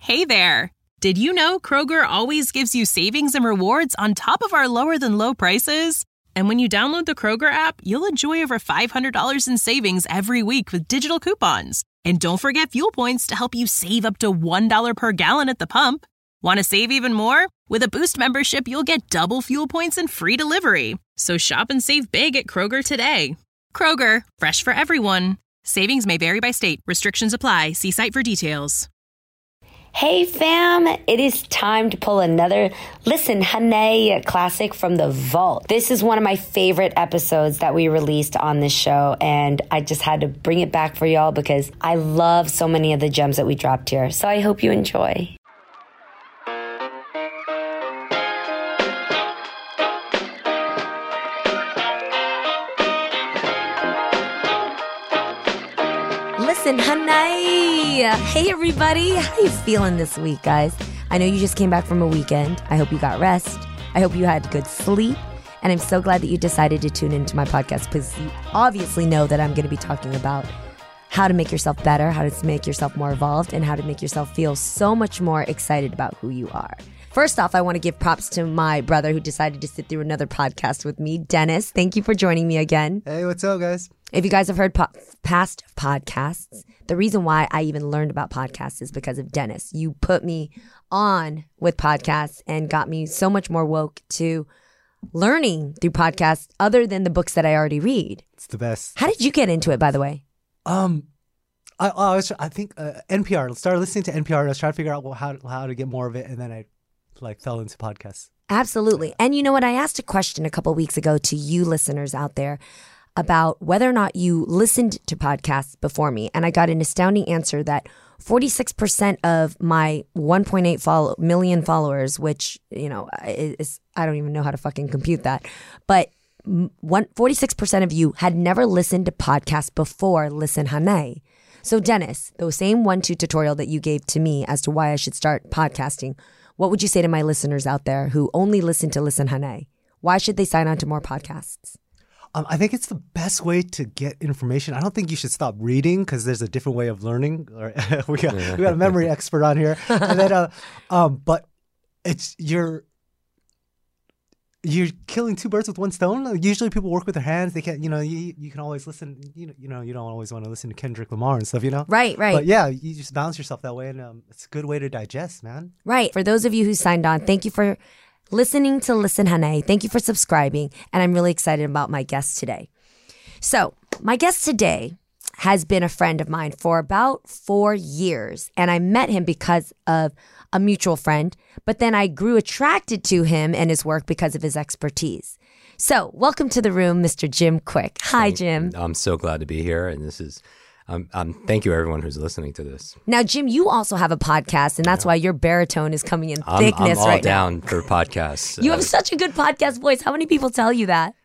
Hey there! Did you know Kroger always gives you savings and rewards on top of our lower-than-low prices? And when you download the Kroger app, you'll enjoy over $500 in savings every week with digital coupons. And don't forget fuel points to help you save up to $1 per gallon at the pump. Want to save even more? With a Boost membership, you'll get double fuel points and free delivery. So shop and save big at Kroger today. Kroger, fresh for everyone. Savings may vary by state. Restrictions apply. See site for details. Hey fam, it is time to pull another Listen Honey classic from the vault. This is one of my favorite episodes that we released on this show, and I just had to bring it back for y'all because I love so many of the gems that we dropped here. So I hope you enjoy. Listen, honey. Hey, everybody. How you feeling this week, guys? I know you just came back from a weekend. I hope you got rest. I hope you had good sleep. And I'm so glad that you decided to tune into my podcast because you obviously know that I'm going to be talking about how to make yourself better, how to make yourself more evolved, and how to make yourself feel so much more excited about who you are. First off, I want to give props to my brother who decided to sit through another podcast with me, Dennis. Thank you for joining me again. Hey, what's up, guys? If you guys have heard past podcasts, the reason why I even learned about podcasts is because of Dennis. You put me on with podcasts and got me so much more woke to learning through podcasts other than the books that I already read. It's the best. How did you get into it, by the way? I think NPR. I started listening to NPR and I was trying to figure out how to get more of it, and then I fell into podcasts. Absolutely. And you know what? I asked a question a couple weeks ago to you listeners out there about whether or not you listened to podcasts before me. And I got an astounding answer that 46% of my 1.8 million followers, which, you know, is, I don't even know how to fucking compute that. But 46% of you had never listened to podcasts before Listen Honey. So Dennis, the same 1-2 tutorial that you gave to me as to why I should start podcasting, what would you say to my listeners out there who only listen to Listen Honey? Why should they sign on to more podcasts? I think it's the best way to get information. I don't think you should stop reading because there's a different way of learning. We got a memory expert on here, and then, but it's you're killing two birds with one stone. Usually, people work with their hands. They can't, you can always listen. You don't always want to listen to Kendrick Lamar and stuff, Right. But yeah, you just balance yourself that way, and it's a good way to digest, man. Right. For those of you who signed on, thank you for listening to Listen Honey. Thank you for subscribing. And I'm really excited about my guest today. So my guest today has been a friend of mine for about 4 years. And I met him because of a mutual friend. But then I grew attracted to him and his work because of his expertise. So welcome to the room, Mr. Jim Kwik. Hi, Jim. I'm so glad to be here. And this is... thank you, everyone who's listening to this. Now, Jim, you also have a podcast, and that's why your baritone is coming in thickness I'm all right down now. for podcasts. You have such a good podcast voice. How many people tell you that?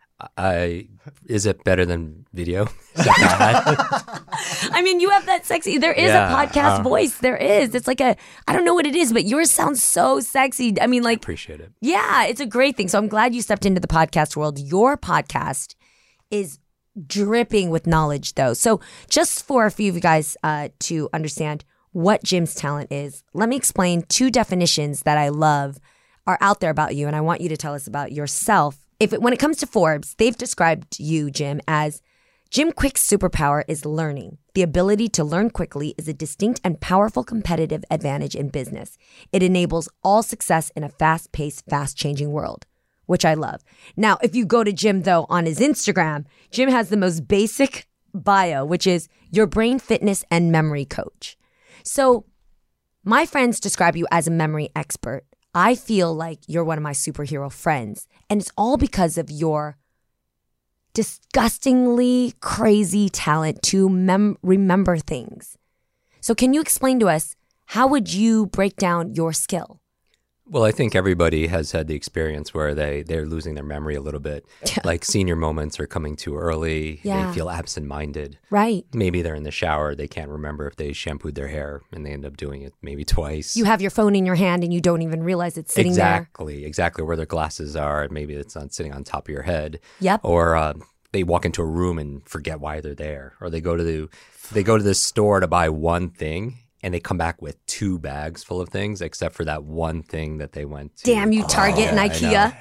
Is it better than video? Is that bad? I mean, you have that sexy. There is a podcast voice. There is. It's like I don't know what it is, but yours sounds so sexy. I mean, I appreciate it. Yeah, it's a great thing. So I'm glad you stepped into the podcast world. Your podcast is dripping with knowledge, though. So just for a few of you guys to understand what Jim's talent is, let me explain 2 definitions that I love are out there about you, and I want you to tell us about yourself. When it comes to Forbes, they've described you, Jim, as Jim Kwik's superpower is learning. The ability to learn quickly is a distinct and powerful competitive advantage in business. It enables all success in a fast-paced, fast-changing world, which I love. Now, if you go to Jim, though, on his Instagram, Jim has the most basic bio, which is your brain fitness and memory coach. So my friends describe you as a memory expert. I feel like you're one of my superhero friends, and it's all because of your disgustingly crazy talent to remember things. So can you explain to us, how would you break down your skill? Well, I think everybody has had the experience where they're losing their memory a little bit. Like senior moments are coming too early. Yeah. They feel absent-minded. Right. Maybe they're in the shower. They can't remember if they shampooed their hair and they end up doing it maybe twice. You have your phone in your hand and you don't even realize it's sitting there. Exactly where their glasses are. Maybe it's not sitting on top of your head. Yep. Or they walk into a room and forget why they're there. Or they go to the store to buy one thing and they come back with 2 bags full of things, except for that one thing that they went to. Damn you, Target and IKEA.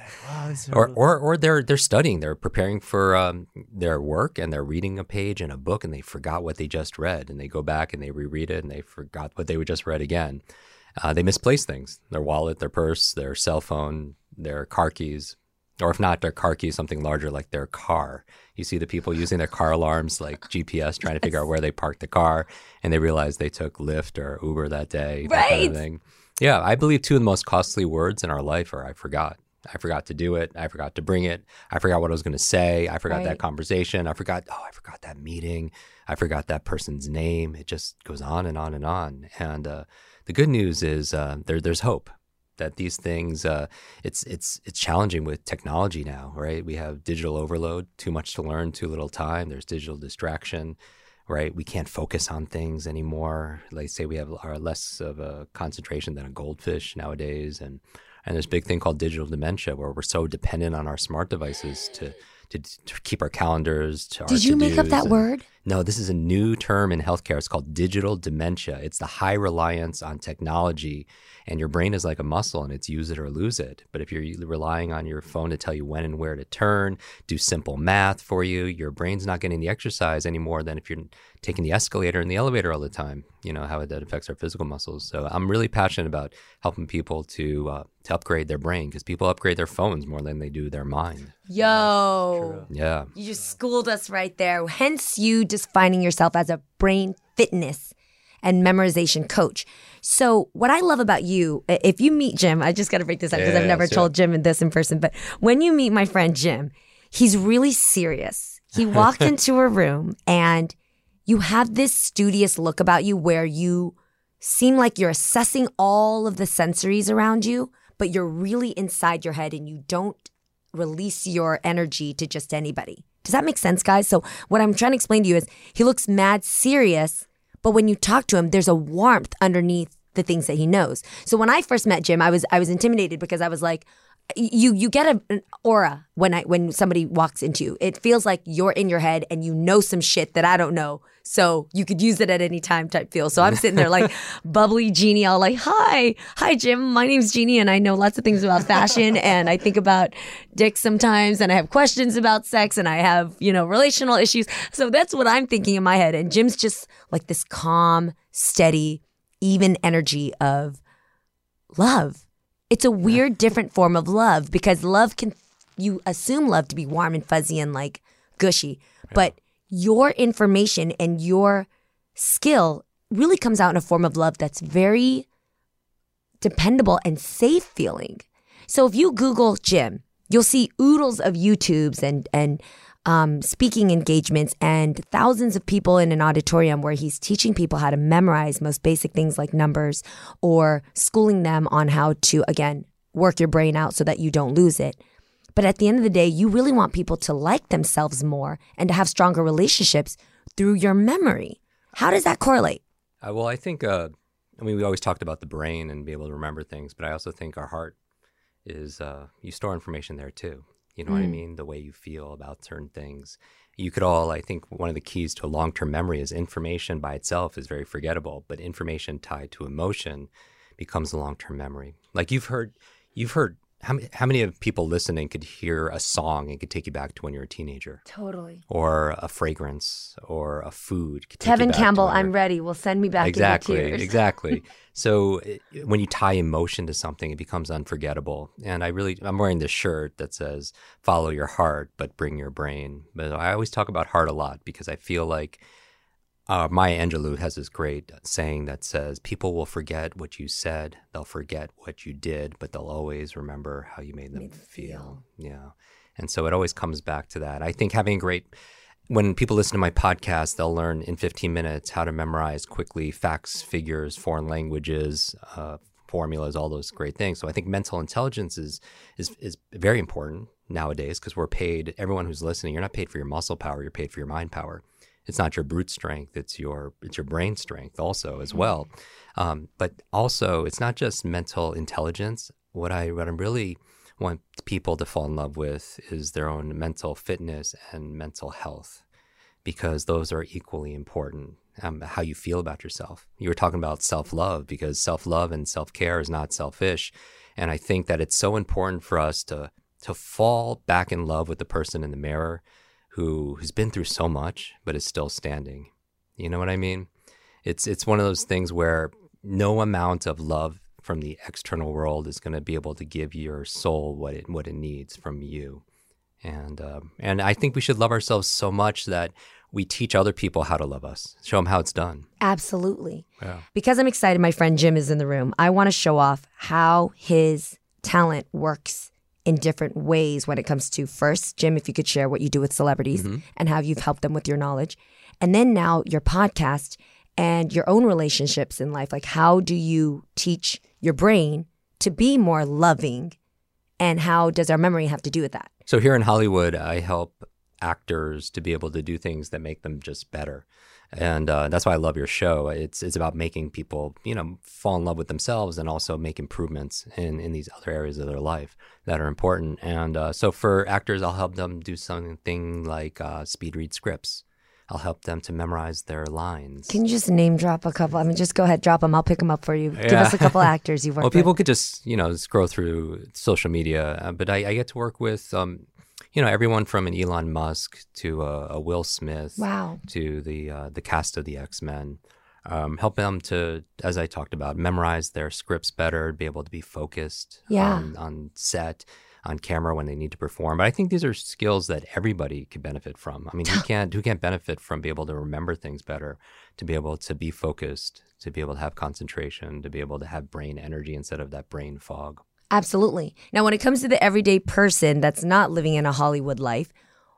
Or they're studying, they're preparing for their work, and they're reading a page in a book, and they forgot what they just read, and they go back and they reread it, and they forgot what they just read again. They misplace things: their wallet, their purse, their cell phone, their car keys, or if not their car keys, something larger like their car. You see the people using their car alarms like GPS, trying to figure out where they parked the car, and they realize they took Lyft or Uber that day. That kind of thing. Yeah, I believe 2 of the most costly words in our life are I forgot. I forgot to do it. I forgot to bring it. I forgot what I was going to say. I forgot that conversation. I forgot that meeting. I forgot that person's name. It just goes on and on and on. And the good news is there's hope. That these things, it's challenging with technology now, right? We have digital overload, too much to learn, too little time. There's digital distraction, right? We can't focus on things anymore. Like say we have less of a concentration than a goldfish nowadays, and there's a big thing called digital dementia, where we're so dependent on our smart devices to keep our calendars. Did you make up that word? No, this is a new term in healthcare. It's called digital dementia. It's the high reliance on technology, and your brain is like a muscle, and it's use it or lose it. But if you're relying on your phone to tell you when and where to turn, do simple math for you, your brain's not getting the exercise any more than if you're taking the escalator and the elevator all the time. You know, how that affects our physical muscles. So I'm really passionate about helping people to upgrade their brain, because people upgrade their phones more than they do their mind. Yo. Yeah. You just schooled us right there. Hence you defining yourself as a brain fitness and memorization coach. So what I love about you, if you meet Jim, I just got to break this up because I've never told Jim this in person, but when you meet my friend Jim, he's really serious. He walked into a room and you have this studious look about you where you seem like you're assessing all of the sensories around you, but you're really inside your head and you don't release your energy to just anybody. Does that make sense, guys? So what I'm trying to explain to you is he looks mad serious, but when you talk to him, there's a warmth underneath the things that he knows. So when I first met Jim, I was intimidated because I was like, you get an aura when somebody walks into you. It feels like you're in your head and you know some shit that I don't know. So you could use it at any time type feel. So I'm sitting there like bubbly Jeannie, all like, hi Jim, my name's Jeannie and I know lots of things about fashion and I think about dicks sometimes and I have questions about sex and I have, relational issues. So that's what I'm thinking in my head. And Jim's just like this calm, steady, even energy of love. It's a weird, different form of love because you assume love to be warm and fuzzy and like gushy, but your information and your skill really comes out in a form of love that's very dependable and safe feeling. So if you Google Jim, you'll see oodles of YouTubes and speaking engagements and thousands of people in an auditorium where he's teaching people how to memorize most basic things like numbers or schooling them on how to, again, work your brain out so that you don't lose it. But at the end of the day, you really want people to like themselves more and to have stronger relationships through your memory. How does that correlate? Well, I think, we always talked about the brain and be able to remember things, but I also think our heart is, you store information there too. You know what I mean? The way you feel about certain things. I think one of the keys to a long-term memory is information by itself is very forgettable, but information tied to emotion becomes a long-term memory. Like you've heard how many of people listening could hear a song and could take you back to when you were a teenager? Totally. Or a fragrance or a food. Tevin Campbell, I'm ready. Will send me back in your tears. Exactly. So when you tie emotion to something, it becomes unforgettable. And I'm wearing this shirt that says, follow your heart, but bring your brain. But I always talk about heart a lot because I feel like Maya Angelou has this great saying that says, people will forget what you said, they'll forget what you did, but they'll always remember how you made them feel. Yeah. And so it always comes back to that. I think when people listen to my podcast, they'll learn in 15 minutes how to memorize quickly facts, figures, foreign languages, formulas, all those great things. So I think mental intelligence is very important nowadays because we're paid, everyone who's listening, you're not paid for your muscle power, you're paid for your mind power. It's not your brute strength, it's your brain strength also as well. But also, it's not just mental intelligence. What I really want people to fall in love with is their own mental fitness and mental health. because those are equally important. How you feel about yourself. You were talking about self-love, because self-love and self-care is not selfish. And I think that it's so important for us to fall back in love with the person in the mirror who has been through so much but is still standing. You know what I mean? It's one of those things where no amount of love from the external world is going to be able to give your soul what it needs from you. And I think we should love ourselves so much that we teach other people how to love us, show them how it's done. Absolutely. Yeah. Because I'm excited, my friend Jim is in the room. I want to show off how his talent works in different ways when it comes to, first, Jim, if you could share what you do with celebrities and how you've helped them with your knowledge. And then now your podcast and your own relationships in life. Like, how do you teach your brain to be more loving? And how does our memory have to do with that? So here in Hollywood, I help actors to be able to do things that make them just better. And that's why I love your show. It's about making people, fall in love with themselves and also make improvements in these other areas of their life that are important. And so for actors, I'll help them do something like speed read scripts. I'll help them to memorize their lines. Can you just name drop a couple? I mean, just go ahead, drop them. I'll pick them up for you. Give us a couple actors you've worked with. Well, people could just, scroll through social media. But I get to work with everyone from an Elon Musk to a Will Smith, wow, to the cast of the X-Men. Help them to, as I talked about, memorize their scripts better, be able to be focused on set, on camera when they need to perform. But I think these are skills that everybody could benefit from. I mean, who can't benefit from being able to remember things better, to be able to be focused, to be able to have concentration, to be able to have brain energy instead of that brain fog. Absolutely. Now, when it comes to the everyday person that's not living in a Hollywood life,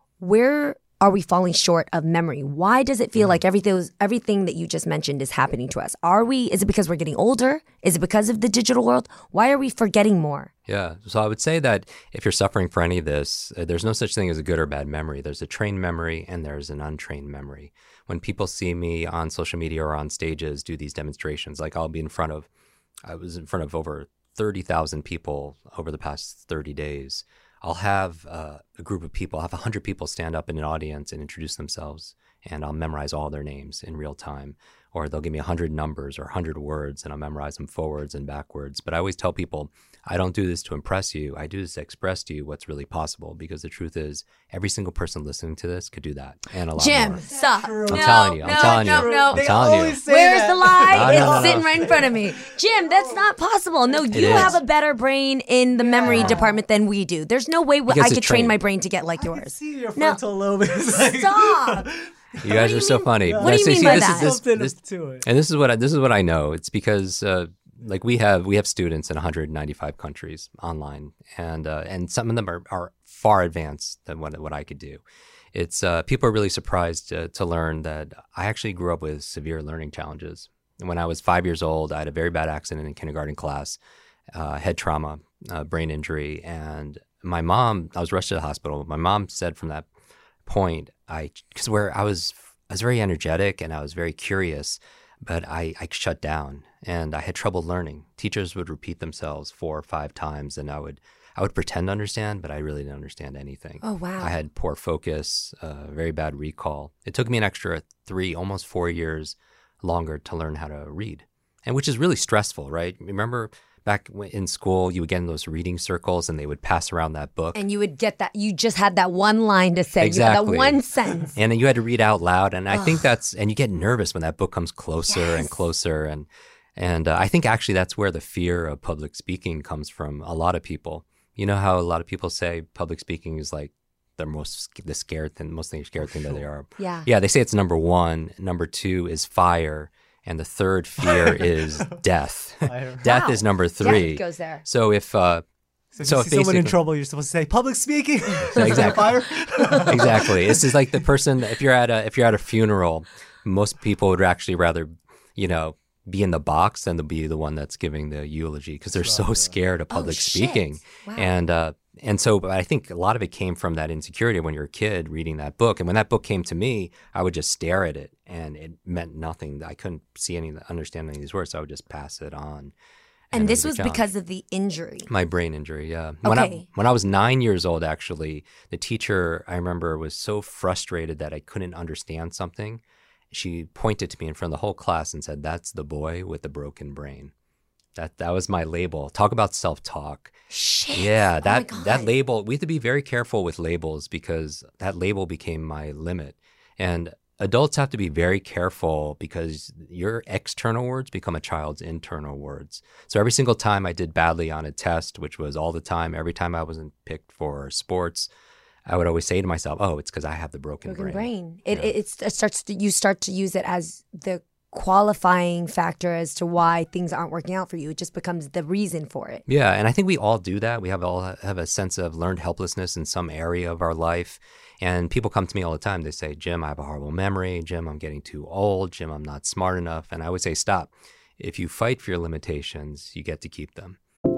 where are we falling short of memory? Why does it feel like everything that you just mentioned is happening to us? Is it because we're getting older? Is it because of the digital world? Why are we forgetting more? Yeah. So I would say that if you're suffering for any of this, there's no such thing as a good or bad memory. There's a trained memory and there's an untrained memory. When people see me on social media or on stages do these demonstrations, like I was in front of over 30,000 people over the past 30 days. I'll have a group of people, I'll have 100 people stand up in an audience and introduce themselves, and I'll memorize all their names in real time. Or they'll give me 100 numbers or 100 words, and I'll memorize them forwards and backwards. But I always tell people, I don't do this to impress you. I do this to express to you what's really possible, because the truth is every single person listening to this could do that and a lot more. Jim, stop. I'm telling you. Where's the lie? It's sitting right in front of me. Jim, that's not possible. No, you have a better brain in the memory department than we do. There's no way I could train my brain to get like yours. I can see your frontal lobe. Stop. You guys are so funny. What do you mean by that? And this is what I know. It's because we have students in 195 countries online, and some of them are far advanced than what I could do. It's people are really surprised to learn that I actually grew up with severe learning challenges. When I was 5 years old, I had a very bad accident in kindergarten class, head trauma, brain injury, and my mom. I was rushed to the hospital. My mom said from that point, I was very energetic and I was very curious, but I shut down and I had trouble learning. Teachers would repeat themselves 4 or 5 times, and I would pretend to understand, but I really didn't understand anything. Oh, wow. I had poor focus, very bad recall. It took me an extra 3, almost 4 years longer to learn how to read, and which is really stressful, right? Remember back in school, you would get in those reading circles and they would pass around that book. And you would get that. You just had that one line to say. Exactly. You had that one sentence. And then you had to read out loud. And I think and you get nervous when that book comes closer and closer. And I think actually that's where the fear of public speaking comes from a lot of people. You know how a lot of people say public speaking is like the most scared thing that they are. Yeah. Yeah, they say it's number 1. Number 2 is fire. And the third fear is death. Death is number 3. Yeah, it goes there. So if so if you see someone in trouble, you're supposed to say public speaking. Exactly. Fire. Exactly. This is like the person. If you're at a funeral, most people would actually rather, be in the box than to be the one that's giving the eulogy, because they're so scared of public speaking. Wow. And so I think a lot of it came from that insecurity when you're a kid reading that book. And when that book came to me, I would just stare at it and it meant nothing. I couldn't understand any of these words. So I would just pass it on. And it this a was challenge. because of the injury. My brain injury, yeah. Okay. When I was 9 years old, actually, the teacher, I remember, was so frustrated that I couldn't understand something. She pointed to me in front of the whole class and said, "That's the boy with the broken brain." That was my label. Talk about self-talk. Shit. Yeah, Oh my that God. label, we have to be very careful with labels because that label became my limit. And adults have to be very careful because your external words become a child's internal words. So every single time I did badly on a test, which was all the time, every time I wasn't picked for sports, I would always say to myself, "Oh, it's because I have the broken brain." It starts to, you start to use it as the qualifying factor as to why things aren't working out for you. It just becomes the reason for it. Yeah, and I think we all do that. We all have a sense of learned helplessness in some area of our life. And people come to me all the time. They say, "Jim, I have a horrible memory. Jim, I'm getting too old. Jim, I'm not smart enough." And I would say, stop. If you fight for your limitations, you get to keep them.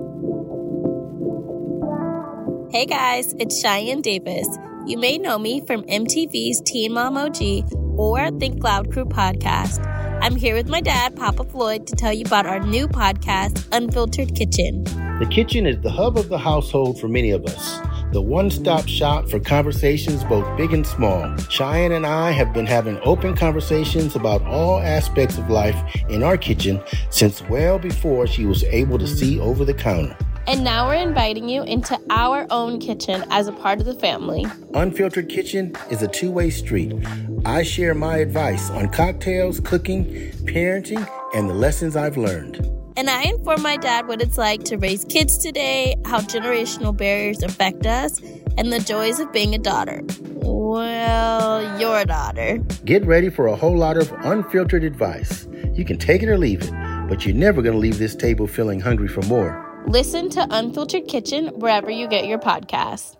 Hey guys, it's Cheyenne Davis. You may know me from MTV's Teen Mom OG or Think Loud Crew podcast. I'm here with my dad, Papa Floyd, to tell you about our new podcast, Unfiltered Kitchen. The kitchen is the hub of the household for many of us. The one-stop shop for conversations both big and small. Cheyenne and I have been having open conversations about all aspects of life in our kitchen since well before she was able to see over the counter. And now we're inviting you into our own kitchen as a part of the family. Unfiltered Kitchen is a two-way street. I share my advice on cocktails, cooking, parenting, and the lessons I've learned. And I inform my dad what it's like to raise kids today, how generational barriers affect us, and the joys of being a daughter. Well, your daughter. Get ready for a whole lot of unfiltered advice. You can take it or leave it, but you're never going to leave this table feeling hungry for more. Listen to Unfiltered Kitchen wherever you get your podcasts.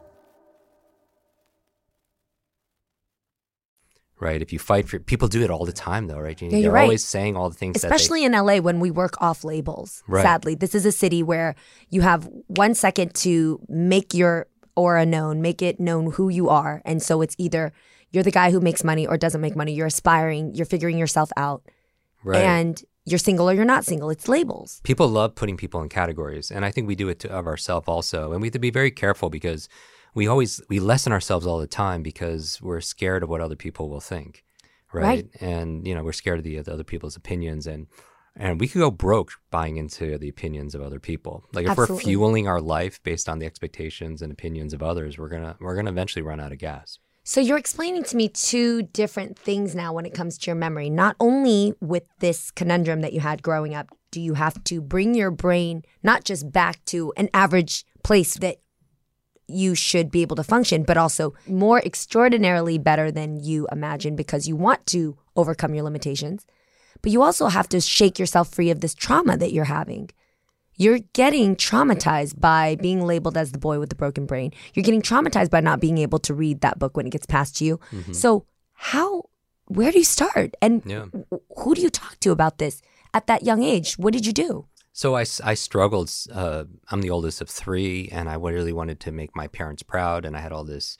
Right. If you fight for people do it all the time though, right? Yeah, They're you're right. always saying all the things Especially in LA when we work off labels. Right. Sadly, this is a city where you have 1 second to make your aura known, make it known who you are. And so it's either you're the guy who makes money or doesn't make money. You're aspiring, you're figuring yourself out. Right. And you're single or you're not single. It's labels. People love putting people in categories, and I think we do it of ourselves also. And we have to be very careful because we lessen ourselves all the time because we're scared of what other people will think, right? And we're scared of the other people's opinions, and we could go broke buying into the opinions of other people. Like if Absolutely. we're fueling our life based on the expectations and opinions of others, we're gonna eventually run out of gas. So you're explaining to me two different things now when it comes to your memory. Not only with this conundrum that you had growing up, do you have to bring your brain not just back to an average place that you should be able to function, but also more extraordinarily better than you imagine because you want to overcome your limitations. But you also have to shake yourself free of this trauma that you're having. You're getting traumatized by being labeled as the boy with the broken brain. You're getting traumatized by not being able to read that book when it gets passed to you. Mm-hmm. So where do you start? And who do you talk to about this at that young age? What did you do? So I struggled. I'm the oldest of three, and I really wanted to make my parents proud, and I had all this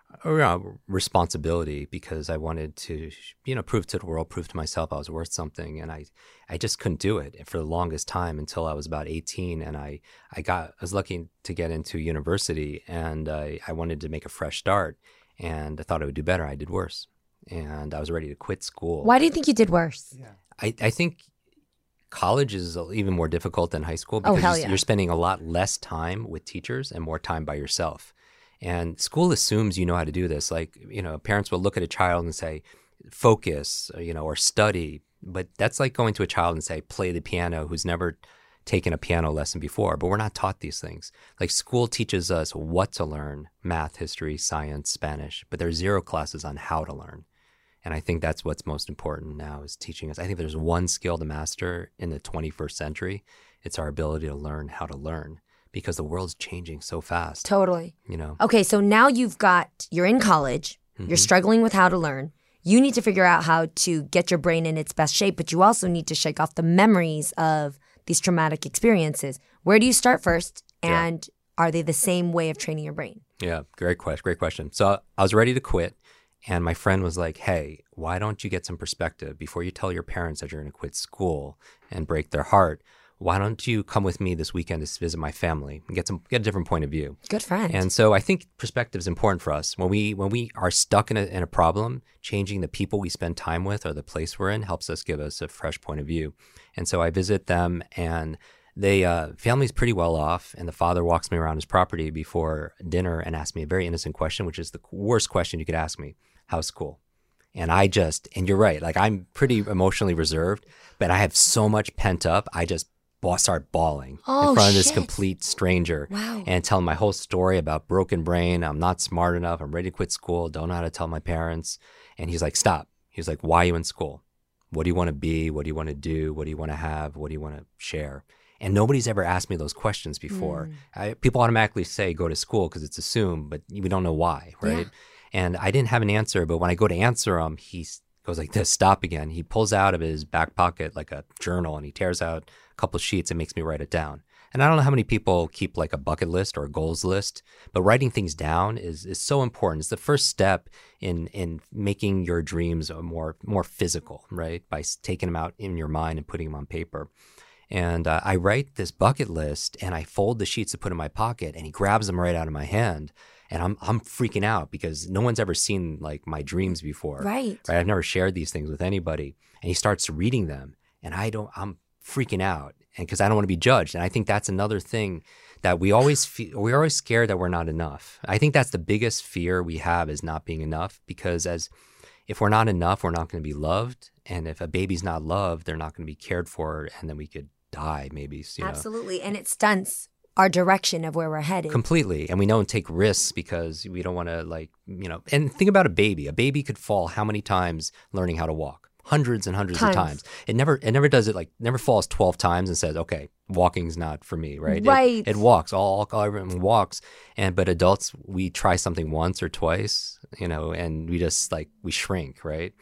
responsibility because I wanted to, prove to the world, prove to myself I was worth something. And I just couldn't do it for the longest time until I was about 18. And I was lucky to get into university, and I wanted to make a fresh start, and I thought I would do better. I did worse, and I was ready to quit school. Why do you think you did worse? Yeah. I think college is even more difficult than high school because you're spending a lot less time with teachers and more time by yourself. And school assumes you know how to do this. Like, parents will look at a child and say, focus, or study. But that's like going to a child and say, play the piano, who's never taken a piano lesson before. But we're not taught these things. Like school teaches us what to learn, math, history, science, Spanish. But there's zero classes on how to learn. And I think that's what's most important now is teaching us. I think there's one skill to master in the 21st century. It's our ability to learn how to learn. Because the world's changing so fast. Totally. Okay, so now you're in college, you're struggling with how to learn. You need to figure out how to get your brain in its best shape, but you also need to shake off the memories of these traumatic experiences. Where do you start first? And are they the same way of training your brain? Yeah, great question. So I was ready to quit, and my friend was like, hey, why don't you get some perspective before you tell your parents that you're going to quit school and break their heart? why don't you come with me this weekend to visit my family and get a different point of view? Good friend. And so I think perspective is important for us. When we are stuck in a problem, changing the people we spend time with or the place we're in helps us give us a fresh point of view. And so I visit them, and they family's pretty well off, and the father walks me around his property before dinner and asks me a very innocent question, which is the worst question you could ask me: how's school? And and you're right, like I'm pretty emotionally reserved, but I have so much pent up, I just start bawling in front of this complete stranger. Wow. And tell him my whole story about broken brain. I'm not smart enough. I'm ready to quit school. Don't know how to tell my parents. And he's like, stop. He's like, why are you in school? What do you want to be? What do you want to do? What do you want to have? What do you want to share? And nobody's ever asked me those questions before. People automatically say go to school because it's assumed, but we don't know why, right? Yeah. And I didn't have an answer, but when I go to answer him, he goes like this, stop again. He pulls out of his back pocket like a journal, and he tears out a couple of sheets and makes me write it down. And I don't know how many people keep like a bucket list or a goals list, but writing things down is so important. It's the first step in making your dreams more physical, right? By taking them out in your mind and putting them on paper. And I write this bucket list, and I fold the sheets to put in my pocket, and he grabs them right out of my hand. And I'm freaking out because no one's ever seen like my dreams before. Right. I've never shared these things with anybody. And he starts reading them, and I'm freaking out, and because I don't want to be judged. And I think that's another thing that we're always scared that we're not enough. I think that's the biggest fear we have, is not being enough, because if we're not enough, we're not going to be loved. And if a baby's not loved, they're not going to be cared for, and then we could die maybe. Absolutely. And it stunts our direction of where we're headed. Completely. And we don't take risks because we don't want to and think about a baby. A baby could fall how many times learning how to walk? Hundreds and hundreds of times. It never does it, never falls 12 times and says, okay, walking's not for me, right? Right. It walks. Everyone walks. But adults, we try something once or twice, and we just we shrink, right?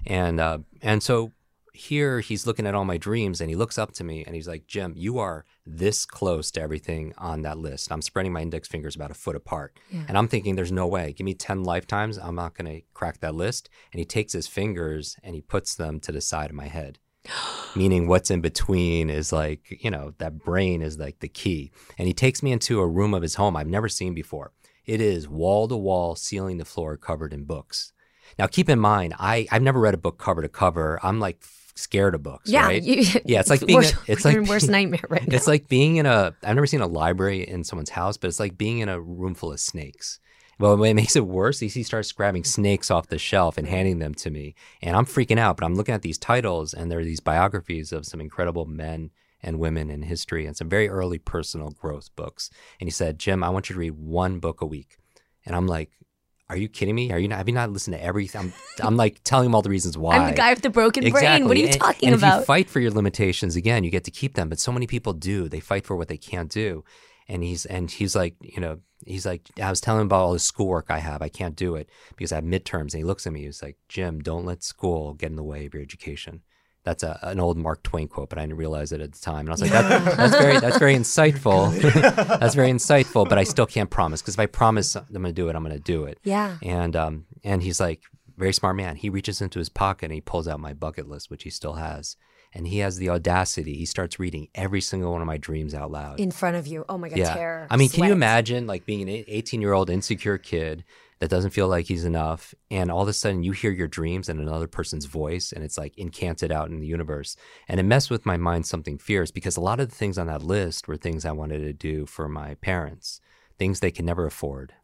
And so here he's looking at all my dreams, and he looks up to me and he's like, Jim, you are this close to everything on that list. I'm spreading my index fingers about a foot apart. Yeah. And I'm thinking, there's no way. Give me 10 lifetimes, I'm not going to crack that list. And he takes his fingers and he puts them to the side of my head. Meaning what's in between is that brain is the key. And he takes me into a room of his home I've never seen before. It is wall to wall, ceiling to floor, covered in books. Now, keep in mind, I've never read a book cover to cover. I'm scared of books, right? It's like being worst nightmare right now. It's like being I've never seen a library in someone's house, but it's like being in a room full of snakes. Well, what makes it worse is he starts grabbing snakes off the shelf and handing them to me. And I'm freaking out, but I'm looking at these titles, and there are these biographies of some incredible men and women in history and some very early personal growth books. And he said, Jim, I want you to read one book a week. And I'm like, are you kidding me? Have you not listened to everything? I'm telling him all the reasons why. I'm the guy with the broken brain. What are you talking about? And if you fight for your limitations, again, you get to keep them. But so many people do. They fight for what they can't do. And he's like, I was telling him about all the schoolwork I have. I can't do it because I have midterms. And he looks at me. He's like, Jim, don't let school get in the way of your education. That's an old Mark Twain quote, but I didn't realize it at the time. And I was like, that's very insightful. That's very insightful, but I still can't promise, because if I promise I'm going to do it, I'm going to do it. Yeah. And he's like, very smart man. He reaches into his pocket and he pulls out my bucket list, which he still has. And he has the audacity. He starts reading every single one of my dreams out loud. In front of you. Oh my God, yeah. terror. I mean, can you imagine being an 18-year-old insecure kid that doesn't feel like he's enough, and all of a sudden you hear your dreams in another person's voice, and it's incanted out in the universe. And it messed with my mind something fierce, because a lot of the things on that list were things I wanted to do for my parents, things they could never afford.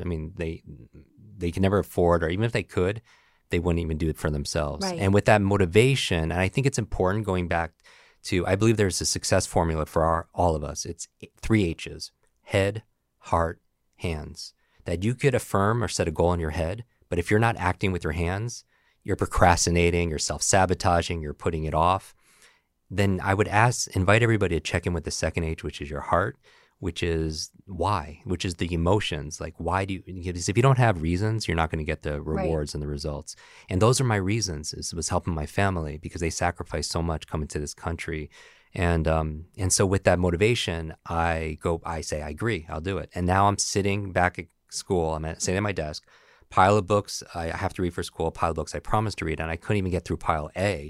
They can never afford, or even if they could, they wouldn't even do it for themselves. Right. And with that motivation, and I think it's important, going back to, I believe there's a success formula for all of us. It's 3 H's: head, heart, hands. That you could affirm or set a goal in your head, but if you're not acting with your hands, you're procrastinating, you're self-sabotaging, you're putting it off, then I would invite everybody to check in with the second H, which is your heart, which is why, which is the emotions. Why do you, because if you don't have reasons, you're not going to get the rewards and the results. And those are my reasons. It was helping my family because they sacrificed so much coming to this country. And so with that motivation, I say, I agree, I'll do it. And now I'm sitting back at school, I'm sitting at my desk, pile of books I have to read for school, pile of books I promised to read, and I couldn't even get through pile A.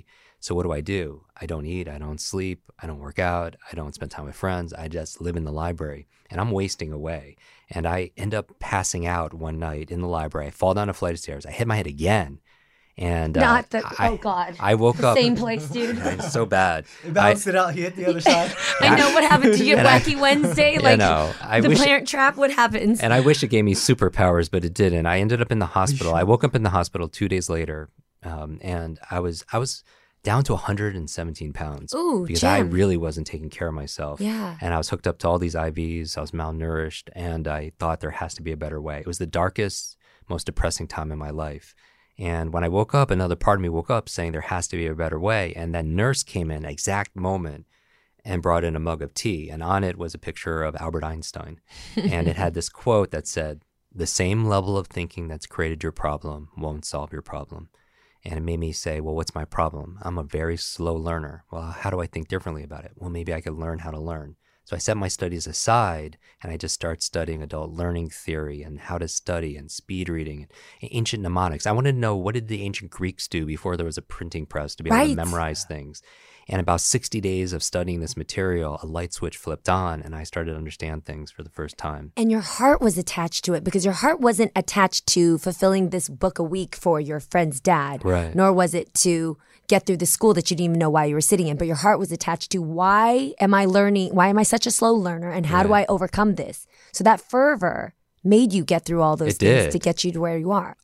So what do? I don't eat, I don't sleep, I don't work out, I don't spend time with friends. I just live in the library and I'm wasting away. And I end up passing out one night in the library. I fall down a flight of stairs. I hit my head again. And oh God. I woke up. Same place, dude. It's so bad. It bounced it out. He hit the other side. I know what happened to you Wacky Wednesday. Like the Parent Trap, what happens? And I wish it gave me superpowers, but it didn't. I ended up in the hospital. I woke up in the hospital 2 days later, and I was down to 117 pounds. Ooh, because Jim. I really wasn't taking care of myself. Yeah. And I was hooked up to all these IVs. I was malnourished, and I thought there has to be a better way. It was the darkest, most depressing time in my life. And when I woke up, another part of me woke up saying there has to be a better way. And that nurse came in exact moment and brought in a mug of tea. And on it was a picture of Albert Einstein. And it had this quote that said, "The same level of thinking that's created your problem won't solve your problem." And it made me say, well, what's my problem? I'm a very slow learner. Well, how do I think differently about it? Well, maybe I could learn how to learn. So I set my studies aside and I just start studying adult learning theory and how to study and speed reading and ancient mnemonics. I wanted to know, what did the ancient Greeks do before there was a printing press to be able to memorize things? And about 60 days of studying this material, a light switch flipped on and I started to understand things for the first time. And your heart was attached to it because your heart wasn't attached to fulfilling this book a week for your friend's dad. Right. Nor was it to get through the school that you didn't even know why you were sitting in. But your heart was attached to, why am I learning? Why am I such a slow learner? And how do I overcome this? So that fervor made you get through all those things to get you to where you are.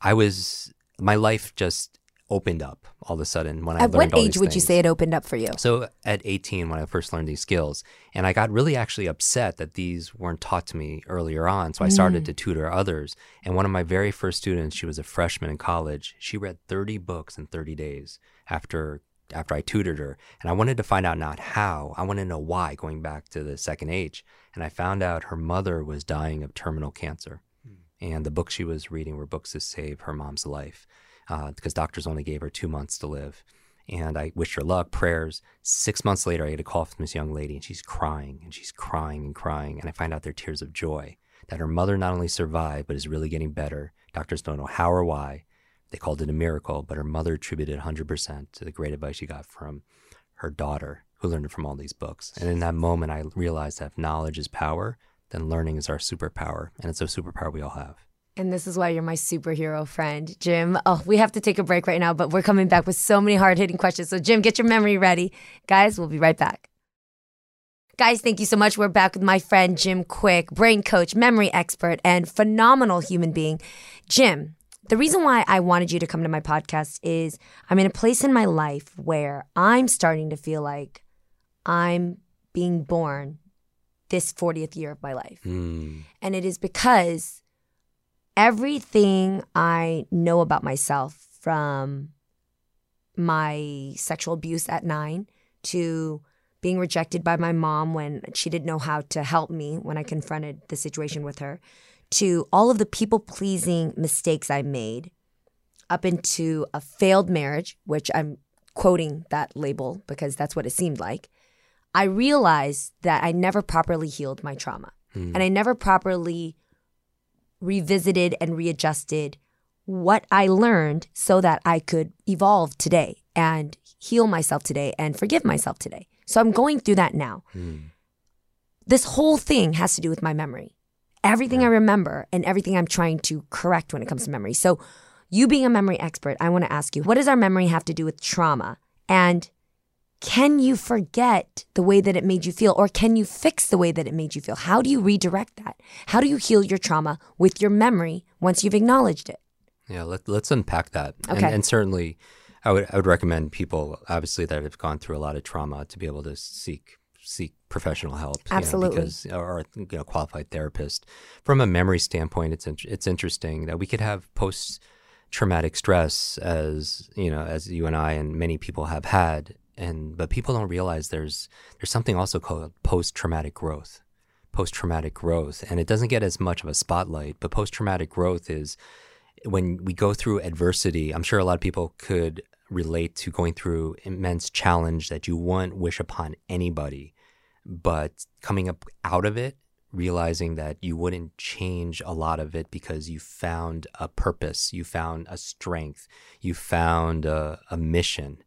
My life just opened up all of a sudden when I learned all these things. At what age would you say it opened up for you? So at 18, when I first learned these skills, and I got really actually upset that these weren't taught to me earlier on. So I started to tutor others. And one of my very first students, she was a freshman in college. She read 30 books in 30 days after I tutored her. And I wanted to find out not how, I wanted to know why, going back to the second H. And I found out her mother was dying of terminal cancer. And the books she was reading were books to save her mom's life. Because doctors only gave her 2 months to live. And I wished her luck, prayers. 6 months later, I get a call from this young lady, and she's crying, and she's crying and crying. And I find out they're tears of joy, that her mother not only survived, but is really getting better. Doctors don't know how or why. They called it a miracle, but her mother attributed 100% to the great advice she got from her daughter, who learned it from all these books. And in that moment, I realized that if knowledge is power, then learning is our superpower. And it's a superpower we all have. And this is why you're my superhero friend, Jim. Oh, we have to take a break right now, but we're coming back with so many hard-hitting questions. So, Jim, get your memory ready. Guys, we'll be right back. Guys, thank you so much. We're back with my friend, Jim Kwik, brain coach, memory expert, and phenomenal human being. Jim, the reason why I wanted you to come to my podcast is I'm in a place in my life where I'm starting to feel like I'm being born this 40th year of my life. And it is because everything I know about myself, from my sexual abuse at 9 to being rejected by my mom when she didn't know how to help me when I confronted the situation with her, to all of the people-pleasing mistakes I made, up into a failed marriage, which I'm quoting that label because that's what it seemed like, I realized that I never properly healed my trauma. And I never properly revisited and readjusted what I learned so that I could evolve today and heal myself today and forgive myself today. So I'm going through that now. This whole thing has to do with my memory. Everything I remember and everything I'm trying to correct when it comes to memory. So you being a memory expert, I want to ask you, what does our memory have to do with trauma? And can you forget the way that it made you feel, or can you fix the way that it made you feel? How do you redirect that? How do you heal your trauma with your memory once you've acknowledged it? Yeah, let's unpack that. Okay. And certainly, I would recommend people, obviously, that have gone through a lot of trauma to be able to seek professional help. Absolutely. Or qualified therapist. From a memory standpoint, it's interesting that we could have post-traumatic stress, as you and I and many people have had. But people don't realize there's something also called post-traumatic growth. Post-traumatic growth. And it doesn't get as much of a spotlight, but post-traumatic growth is when we go through adversity. I'm sure a lot of people could relate to going through immense challenge that you wouldn't wish upon anybody, but coming up out of it, realizing that you wouldn't change a lot of it because you found a purpose, you found a strength, you found a mission.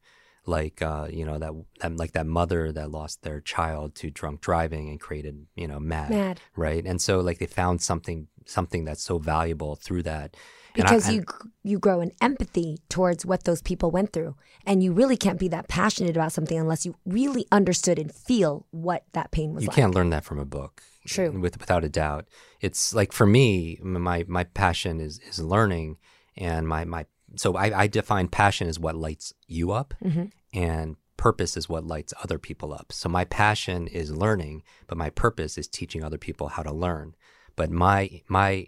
like that mother that lost their child to drunk driving and created mad, right? And so like they found something that's so valuable through that. Because you grow in empathy towards what those people went through. And you really can't be that passionate about something unless you really understood and feel what that pain was like. You can't learn that from a book. True. Without a doubt. It's like for me, my passion is learning, and so I define passion as what lights you up, and purpose is what lights other people up. So my passion is learning, but my purpose is teaching other people how to learn. But my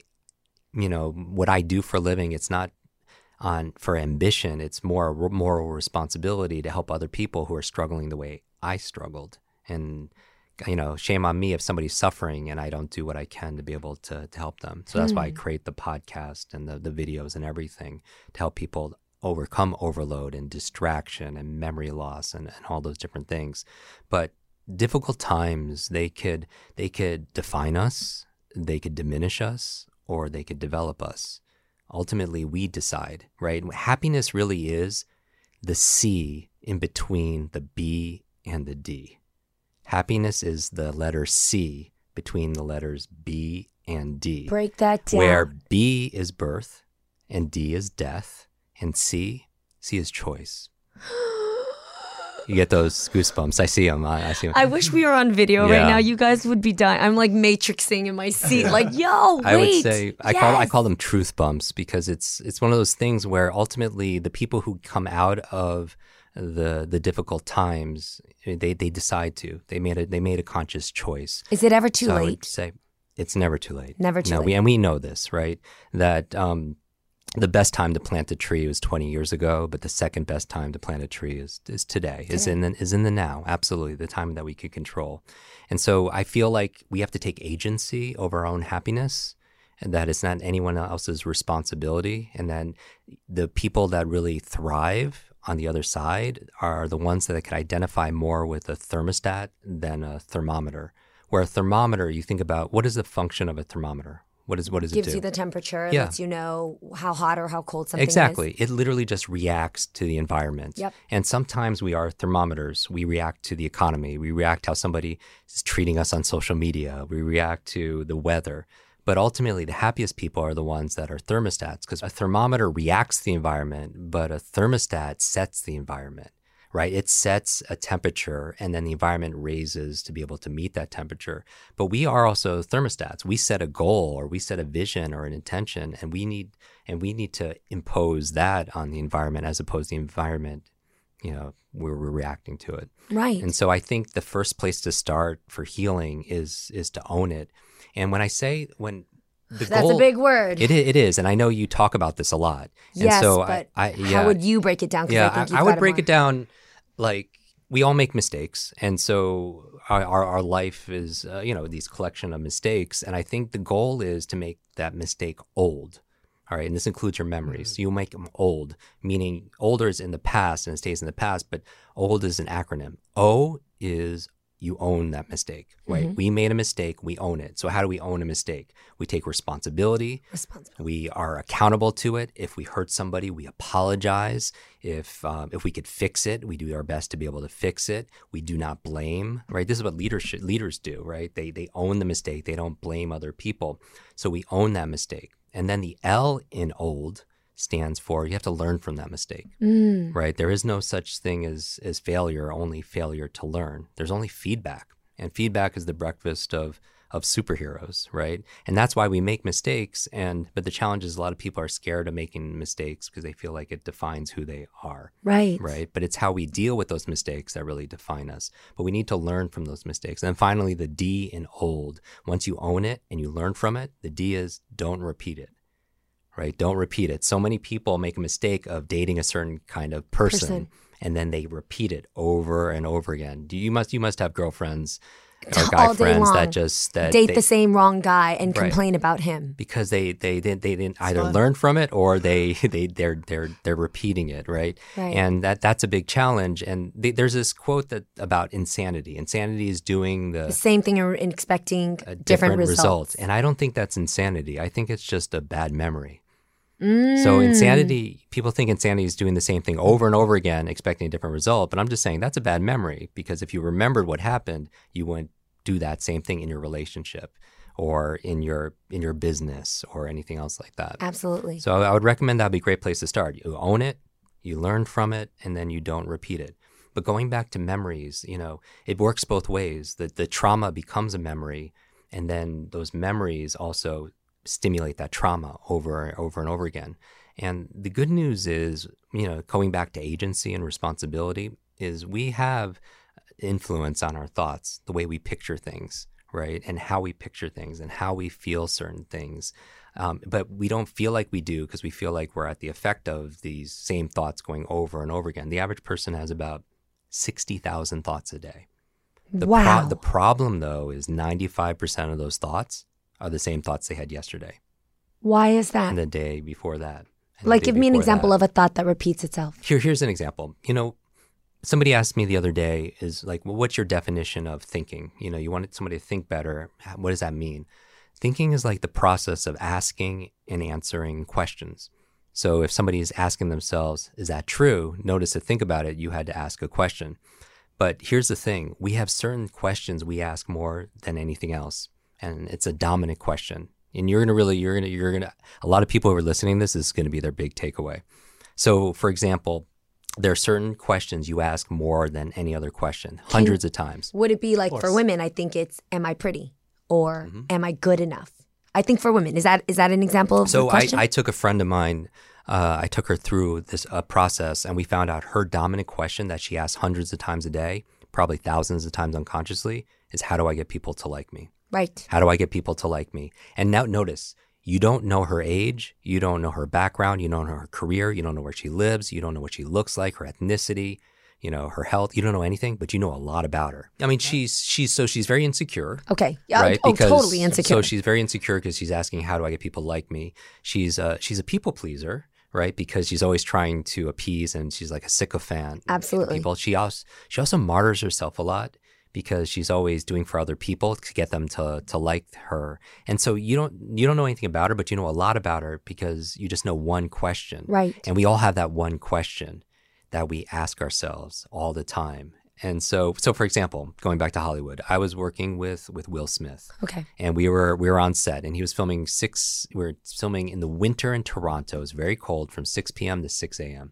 what I do for a living, it's not for ambition. It's more a moral responsibility to help other people who are struggling the way I struggled. And, shame on me if somebody's suffering and I don't do what I can to be able to help them. So that's why I create the podcast and the videos and everything to help people overcome overload and distraction and memory loss and all those different things. But difficult times, they could define us, they could diminish us, or they could develop us. Ultimately, we decide, right? Happiness really is the C in between the B and the D. Happiness is the letter C between the letters B and D. Break that down. Where B is birth and D is death and C is choice. You get those goosebumps. I see them. I see them. I wish we were on video right now. You guys would be dying. I'm like matrixing in my seat. Like, yo, wait. I would say I call them truth bumps, because it's one of those things where ultimately the people who come out of the difficult times, they decide to. They made a conscious choice. Is it ever too late? I would say it's never too late. Never too late. And we know this, right? That the best time to plant a tree was 20 years ago, but the second best time to plant a tree is today. Is in the now. Absolutely, the time that we could control. And so I feel like we have to take agency over our own happiness, and that it's not anyone else's responsibility. And then the people that really thrive on the other side are the ones that can identify more with a thermostat than a thermometer. Where a thermometer, you think about, what is the function of a thermometer? What does it do? Gives you the temperature, lets you know how hot or how cold something Exactly. is. It literally just reacts to the environment. Yep. And sometimes we are thermometers. We react to the economy. We react how somebody is treating us on social media. We react to the weather. But ultimately, the happiest people are the ones that are thermostats, because a thermometer reacts to the environment, but a thermostat sets the environment. Right? It sets a temperature, and then the environment raises to be able to meet that temperature. But we are also thermostats. We set a goal, or we set a vision or an intention, and we need to impose that on the environment, as opposed to the environment, we're reacting to it. Right. And so I think the first place to start for healing is to own it. And when I say that's a big word. It is, and I know you talk about this a lot. Yes, and so but how would you break it down? I would break it down like we all make mistakes, and so our life is these collection of mistakes, and I think the goal is to make that mistake old. All right, and this includes your memories. So you make them old, meaning older is in the past and it stays in the past, but old is an acronym. O is you own that mistake, right? We made a mistake, we own it. So how do we own a mistake? We take responsibility. We are accountable to it. If we hurt somebody, we apologize. If we could fix it, we do our best to be able to fix it. We do not blame, right? This is what leaders do, right? They own the mistake. They don't blame other people. So we own that mistake. And then the L in old stands for you have to learn from that mistake, right? There is no such thing as failure, only failure to learn. There's only feedback, and feedback is the breakfast of superheroes, right? And that's why we make mistakes. But the challenge is a lot of people are scared of making mistakes because they feel like it defines who they are, right? But it's how we deal with those mistakes that really define us. But we need to learn from those mistakes. And then finally, the D in old. Once you own it and you learn from it, the D is don't repeat it. Right? Don't repeat it. So many people make a mistake of dating a certain kind of person. And then they repeat it over and over again. You must have girlfriends or guy friends that date the same wrong guy and complain about him because they didn't either learn from it or they're repeating it, right? And that's a big challenge. And there's this quote about insanity. Insanity is doing the same thing and expecting different results. And I don't think that's insanity. I think it's just a bad memory. So insanity, people think insanity is doing the same thing over and over again, expecting a different result. But I'm just saying that's a bad memory, because if you remembered what happened, you wouldn't do that same thing in your relationship or in your business or anything else like that. Absolutely. So I would recommend that would be a great place to start. You own it, you learn from it, and then you don't repeat it. But going back to memories, it works both ways. The trauma becomes a memory, and then those memories also stimulate that trauma over and over again. And the good news is, going back to agency and responsibility, is we have influence on our thoughts, the way we picture things, right? And how we picture things and how we feel certain things. But we don't feel like we do, because we feel like we're at the effect of these same thoughts going over and over again. The average person has about 60,000 thoughts a day. Wow. The problem, though, is 95% of those thoughts are the same thoughts they had yesterday. Why is that? And the day before that. Like, give me an example of a thought that repeats itself. Here's an example. Somebody asked me the other day, is like, well, what's your definition of thinking? You wanted somebody to think better. What does that mean? Thinking is like the process of asking and answering questions. So if somebody is asking themselves, is that true? Notice to think about it, you had to ask a question. But here's the thing. We have certain questions we ask more than anything else. And it's a dominant question. And a lot of people who are listening to this is going to be their big takeaway. So for example, there are certain questions you ask more than any other question, hundreds of times. Would it be like for women, I think it's, am I pretty? Or am I good enough? I think for women, is that an example of the question? So I took a friend of mine, I took her through this process, and we found out her dominant question that she asks hundreds of times a day, probably thousands of times unconsciously, is how do I get people to like me? Right. How do I get people to like me? And now notice, you don't know her age, you don't know her background, you don't know her career, you don't know where she lives, you don't know what she looks like, her ethnicity, her health. You don't know anything, but you know a lot about her. I mean, she's very insecure. Okay. Yeah. Right? Totally insecure. So she's very insecure because she's asking, how do I get people to like me? She's a people pleaser, right? Because she's always trying to appease, and she's like a sycophant. Absolutely. People. She also martyrs herself a lot, because she's always doing for other people to get them to like her. And so you don't know anything about her, but you know a lot about her because you just know one question. Right. And we all have that one question that we ask ourselves all the time. And so for example, going back to Hollywood, I was working with Will Smith. Okay. And we were on set, and he was filming we were filming in the winter in Toronto. It was very cold, from 6 p.m. to 6 a.m.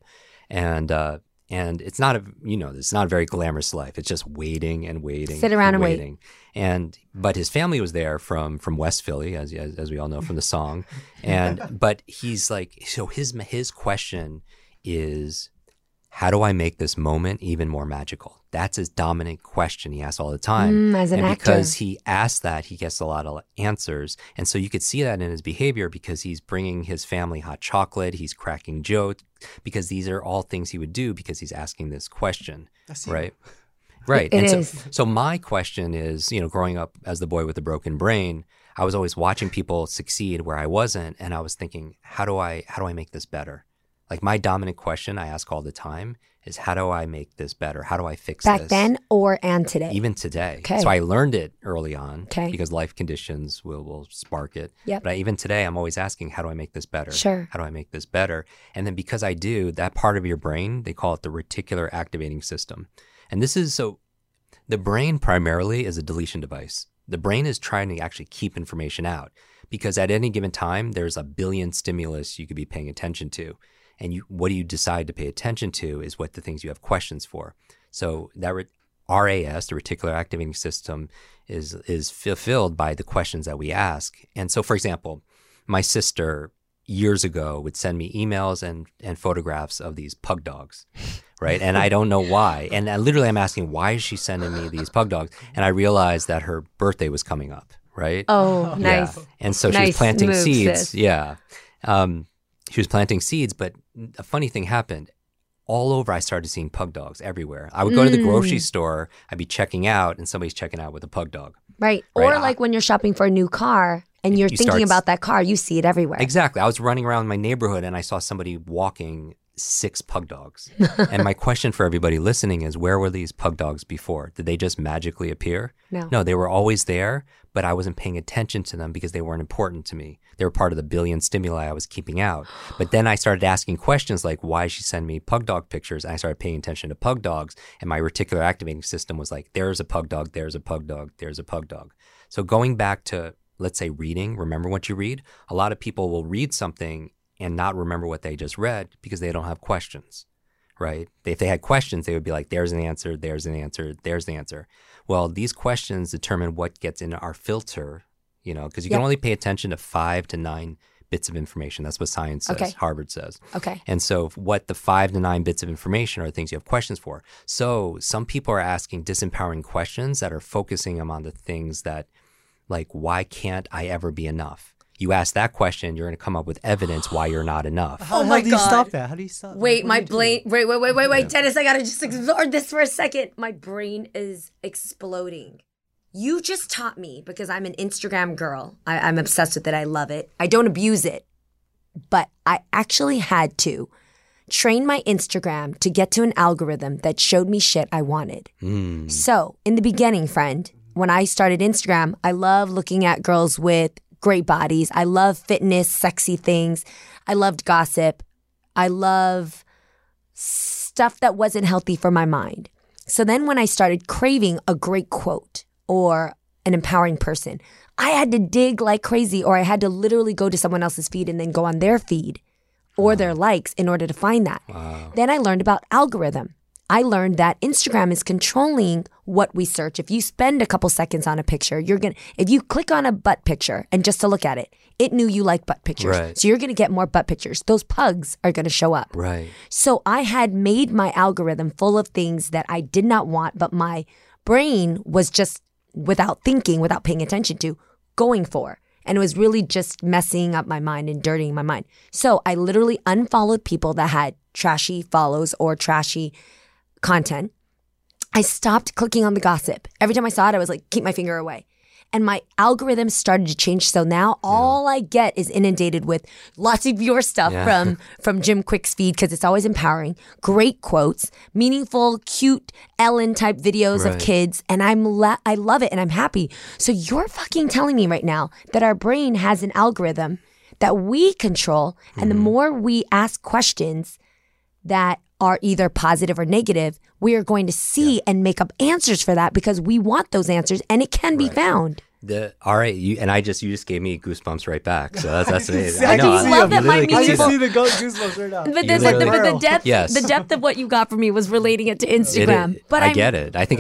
And it's not it's not a very glamorous life. It's just waiting and waiting. Sit around and waiting. But his family was there from West Philly, as we all know from the song. But he's like, so his question is, how do I make this moment even more magical? That's his dominant question he asks all the time. As an actor. Because he asks that, he gets a lot of answers. And so you could see that in his behavior, because he's bringing his family hot chocolate, he's cracking jokes, because these are all things he would do because he's asking this question, right? Right. It is. So my question is, growing up as the boy with the broken brain, I was always watching people succeed where I wasn't, and I was thinking, how do I make this better? Like, my dominant question I ask all the time is, how do I make this better? How do I fix this? Back then and today? Even today. Okay. So I learned it early on because life conditions will spark it. Yep. But even today, I'm always asking, how do I make this better? Sure. How do I make this better? And then because I do, that part of your brain, they call it the reticular activating system. And the brain primarily is a deletion device. The brain is trying to actually keep information out, because at any given time, there's a billion stimulus you could be paying attention to. And what do you decide to pay attention to is what the things you have questions for. So that RAS, the reticular activating system, is fulfilled by the questions that we ask. And so, for example, my sister years ago would send me emails and photographs of these pug dogs, right? And I don't know why. And literally I'm asking, why is she sending me these pug dogs? And I realized that her birthday was coming up, right? Oh, nice. Yeah. And so she was planting seeds. Sis. Yeah. She was planting seeds, but a funny thing happened. All over, I started seeing pug dogs everywhere. I would go to the grocery store, I'd be checking out, and somebody's checking out with a pug dog. Right. Or like when you're shopping for a new car and you're thinking about that car, you see it everywhere. Exactly. I was running around my neighborhood and I saw somebody walking 6 pug dogs. And my question for everybody listening is, where were these pug dogs before? Did they just magically appear? No. No, they were always there, but I wasn't paying attention to them because they weren't important to me. They were part of the billion stimuli I was keeping out. But then I started asking questions like, why is she sending me pug dog pictures? And I started paying attention to pug dogs, and my reticular activating system was like, there's a pug dog, there's a pug dog, there's a pug dog. So going back to, let's say, reading, remember what you read. A lot of people will read something and not remember what they just read because they don't have questions, right? If they had questions, they would be like, there's an answer, there's an answer, there's the answer. Well, these questions determine what gets into our filter, because you can only pay attention to 5 to 9 bits of information. That's what science says, Harvard says. Okay. And so what the 5 to 9 bits of information are things you have questions for. So some people are asking disempowering questions that are focusing them on the things that, like, why can't I ever be enough? You ask that question, you're going to come up with evidence why you're not enough. How do you stop that? How do you stop? Wait, my brain. Wait, Dennis, I gotta just absorb this for a second. My brain is exploding. You just taught me, because I'm an Instagram girl. I'm obsessed with it. I love it. I don't abuse it, but I actually had to train my Instagram to get to an algorithm that showed me shit I wanted. So in the beginning, friend, when I started Instagram, I love looking at girls with great bodies. I love fitness, sexy things. I loved gossip. I love stuff that wasn't healthy for my mind. So then when I started craving a great quote or an empowering person, I had to dig like crazy, or I had to literally go to someone else's feed and then go on their feed or their likes in order to find that. Then I learned about algorithm. I learned that Instagram is controlling what we search. If you spend a couple seconds on a picture, if you click on a butt picture and just to look at it, it knew you like butt pictures. Right. So you're going to get more butt pictures. Those pugs are going to show up. Right. So I had made my algorithm full of things that I did not want, but my brain was just, without thinking, without paying attention to, going for. And it was really just messing up my mind and dirtying my mind. So I literally unfollowed people that had trashy follows or trashy content. I stopped clicking on the gossip. Every time I saw it, I was like, keep my finger away. And my algorithm started to change. So now all I get is inundated with lots of your stuff from Jim Quick's feed, because it's always empowering, great quotes, meaningful, cute Ellen type videos of kids. And I love it and I'm happy. So you're fucking telling me right now that our brain has an algorithm that we control. And the more we ask questions that are either positive or negative, we are going to see and make up answers for that, because we want those answers and it can be found. All right, you just gave me goosebumps right back. So that's amazing. I love that my I can meaningful. see the goosebumps right now. But the depth of what you got from me was relating it to Instagram. But I get it. I think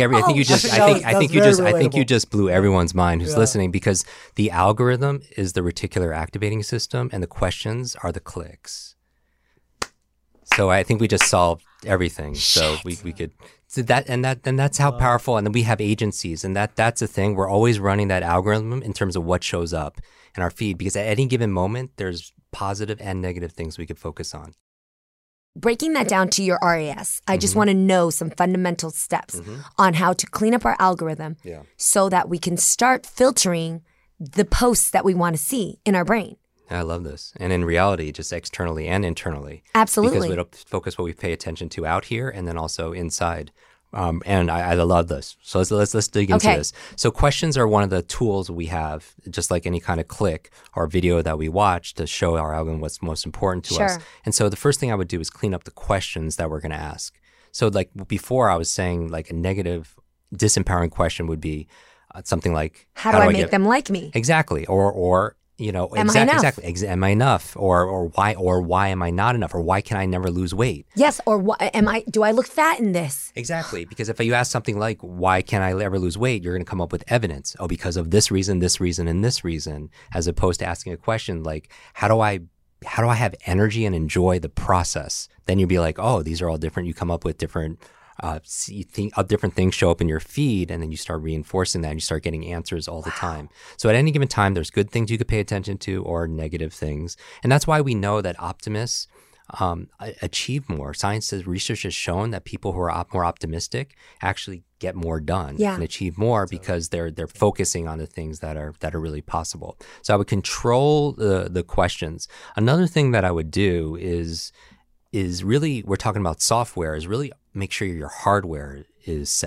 you just blew everyone's mind who's listening, because the algorithm is the reticular activating system and the questions are the clicks. So I think we just solved everything. So we could that and that's how powerful. And then we have agencies, and that's the thing. We're always running that algorithm in terms of what shows up in our feed, because at any given moment, there's positive and negative things we could focus on. Breaking that down to your RAS, I just want to know some fundamental steps on how to clean up our algorithm so that we can start filtering the posts that we want to see in our brain. I love this. And in reality, just externally and internally. Absolutely. Because we focus what we pay attention to out here and then also inside. And I love this. So let's dig into this. So questions are one of the tools we have, just like any kind of click or video that we watch, to show our algorithm what's most important to us. And so the first thing I would do is clean up the questions that we're going to ask. So like before, I was saying like a negative, disempowering question would be something like, how do I make them like me? Exactly. Or exactly. Am I enough? Or why am I not enough? Or why can I never lose weight? Yes. Or do I look fat in this? Exactly. Because if you ask something like, why can't I ever lose weight? You're going to come up with evidence. Oh, because of this reason, and this reason, as opposed to asking a question like, how do I have energy and enjoy the process? Then you'd be like, oh, these are all different. You come up with different different things show up in your feed, and then you start reinforcing that and you start getting answers all the time. So at any given time, there's good things you could pay attention to or negative things. And that's why we know that optimists achieve more. Science says, research has shown that people who are more optimistic actually get more done and achieve more, because they're focusing on the things that are really possible. So I would control the questions. Another thing that I would do is really, we're talking about software, is really make sure your hardware is set.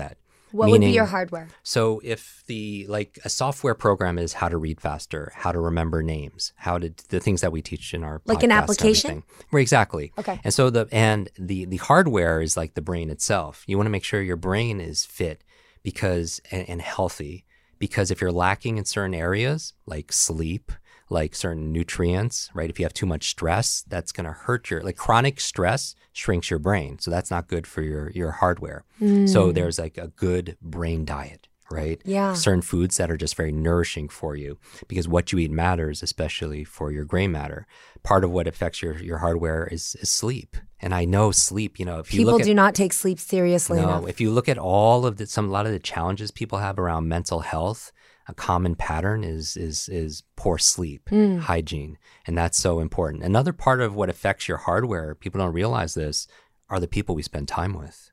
What would be your hardware? So if like a software program is how to read faster, how to remember names, the things that we teach in our like an application? Right, exactly. Okay. And so the hardware is like the brain itself. You want to make sure your brain is fit and healthy, because if you're lacking in certain areas like sleep, like certain nutrients, right? If you have too much stress, that's going to hurt chronic stress shrinks your brain. So that's not good for your hardware. So there's like a good brain diet, right? Yeah. Certain foods that are just very nourishing for you, because what you eat matters, especially for your gray matter. Part of what affects your hardware is sleep. And I know sleep, if you people do not take sleep seriously enough. If you look at all of a lot of the challenges people have around mental health, a common pattern is poor sleep, hygiene, and that's so important. Another part of what affects your hardware, people don't realize this, are the people we spend time with.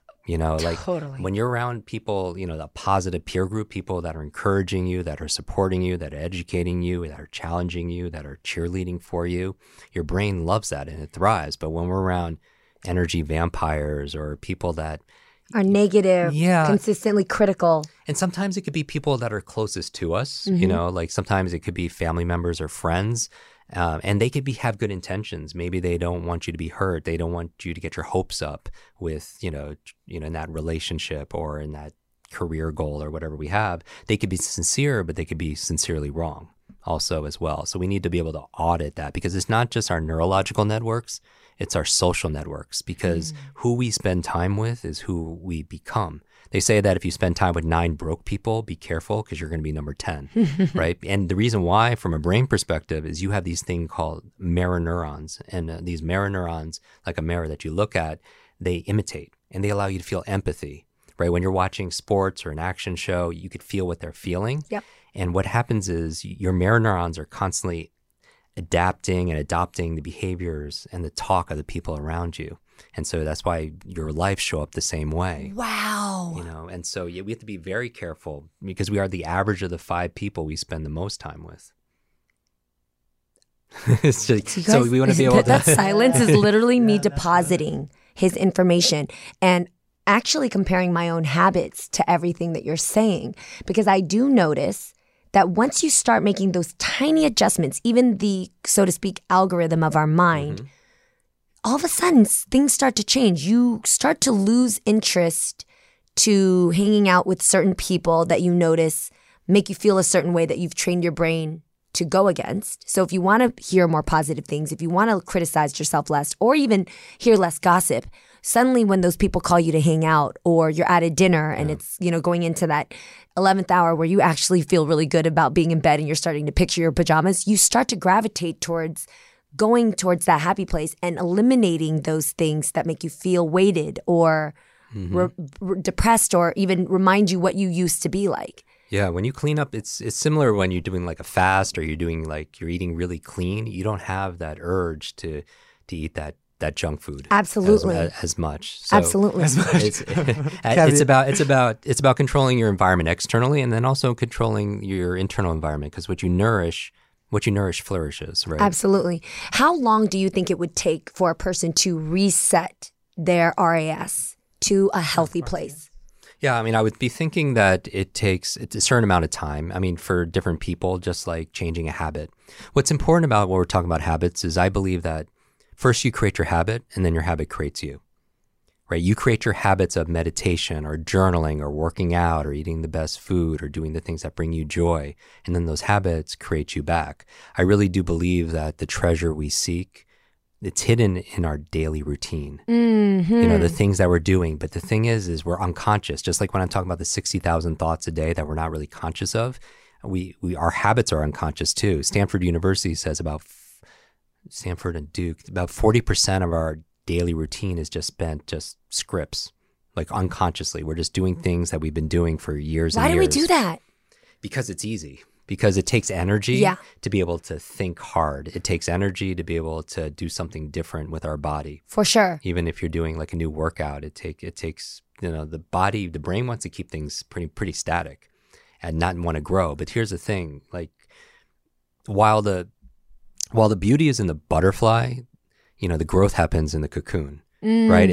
Totally. When you're around people, the positive peer group, people that are encouraging you, that are supporting you, that are educating you, that are challenging you, that are cheerleading for you, your brain loves that and it thrives. But when we're around energy vampires or people that are negative, consistently critical. And sometimes it could be people that are closest to us, like sometimes it could be family members or friends, and they could have good intentions. Maybe they don't want you to be hurt. They don't want you to get your hopes up with, in that relationship or in that career goal or whatever we have. They could be sincere, but they could be sincerely wrong also as well. So we need to be able to audit that, because it's not just our neurological networks, it's our social networks, because who we spend time with is who we become. They say that if you spend time with 9 broke people, be careful, because you're going to be number 10, right? And the reason why, from a brain perspective, is you have these things called mirror neurons. And these mirror neurons, like a mirror that you look at, they imitate and they allow you to feel empathy, right? When you're watching sports or an action show, you could feel what they're feeling. Yep. And what happens is your mirror neurons are constantly adapting and adopting the behaviors and the talk of the people around you. And so that's why your life show up the same way. Wow. And so we have to be very careful, because we are the average of the 5 people we spend the most time with. So we want to be able to... That silence is literally me depositing his information and actually comparing my own habits to everything that you're saying. Because I do notice that once you start making those tiny adjustments, even the, so to speak, algorithm of our mind, all of a sudden things start to change. You start to lose interest to hanging out with certain people that you notice make you feel a certain way that you've trained your brain to go against. So if you want to hear more positive things, if you want to criticize yourself less, or even hear less gossip, suddenly when those people call you to hang out, or you're at a dinner and it's, going into that 11th hour where you actually feel really good about being in bed and you're starting to picture your pajamas, you start to gravitate towards going towards that happy place and eliminating those things that make you feel weighted or depressed, or even remind you what you used to be like. Yeah, when you clean up, it's similar when you're doing like a fast, or you're doing you're eating really clean. You don't have that urge to eat that junk food. Absolutely. As much. So absolutely. It's about controlling your environment externally, and then also controlling your internal environment, because what you nourish flourishes, right? Absolutely. How long do you think it would take for a person to reset their RAS to a healthy place? Yeah, I would be thinking that it's a certain amount of time. For different people, just like changing a habit. What's important about what we're talking about habits is I believe that first you create your habit, and then your habit creates you, right? You create your habits of meditation or journaling or working out or eating the best food or doing the things that bring you joy. And then those habits create you back. I really do believe that the treasure we seek, it's hidden in our daily routine, the things that we're doing. But the thing is we're unconscious. Just like when I'm talking about the 60,000 thoughts a day that we're not really conscious of, our habits are unconscious too. Stanford University says Stanford and Duke, about 40% of our daily routine is just spent just scripts, like unconsciously. We're just doing things that we've been doing for years and years. Why do we do that? Because it's easy. Because it takes energy to be able to think hard. It takes energy to be able to do something different with our body. For sure. Even if you're doing like a new workout, it takes the body, the brain wants to keep things pretty static and not want to grow. But here's the thing, like while the beauty is in the butterfly, the growth happens in the cocoon. right?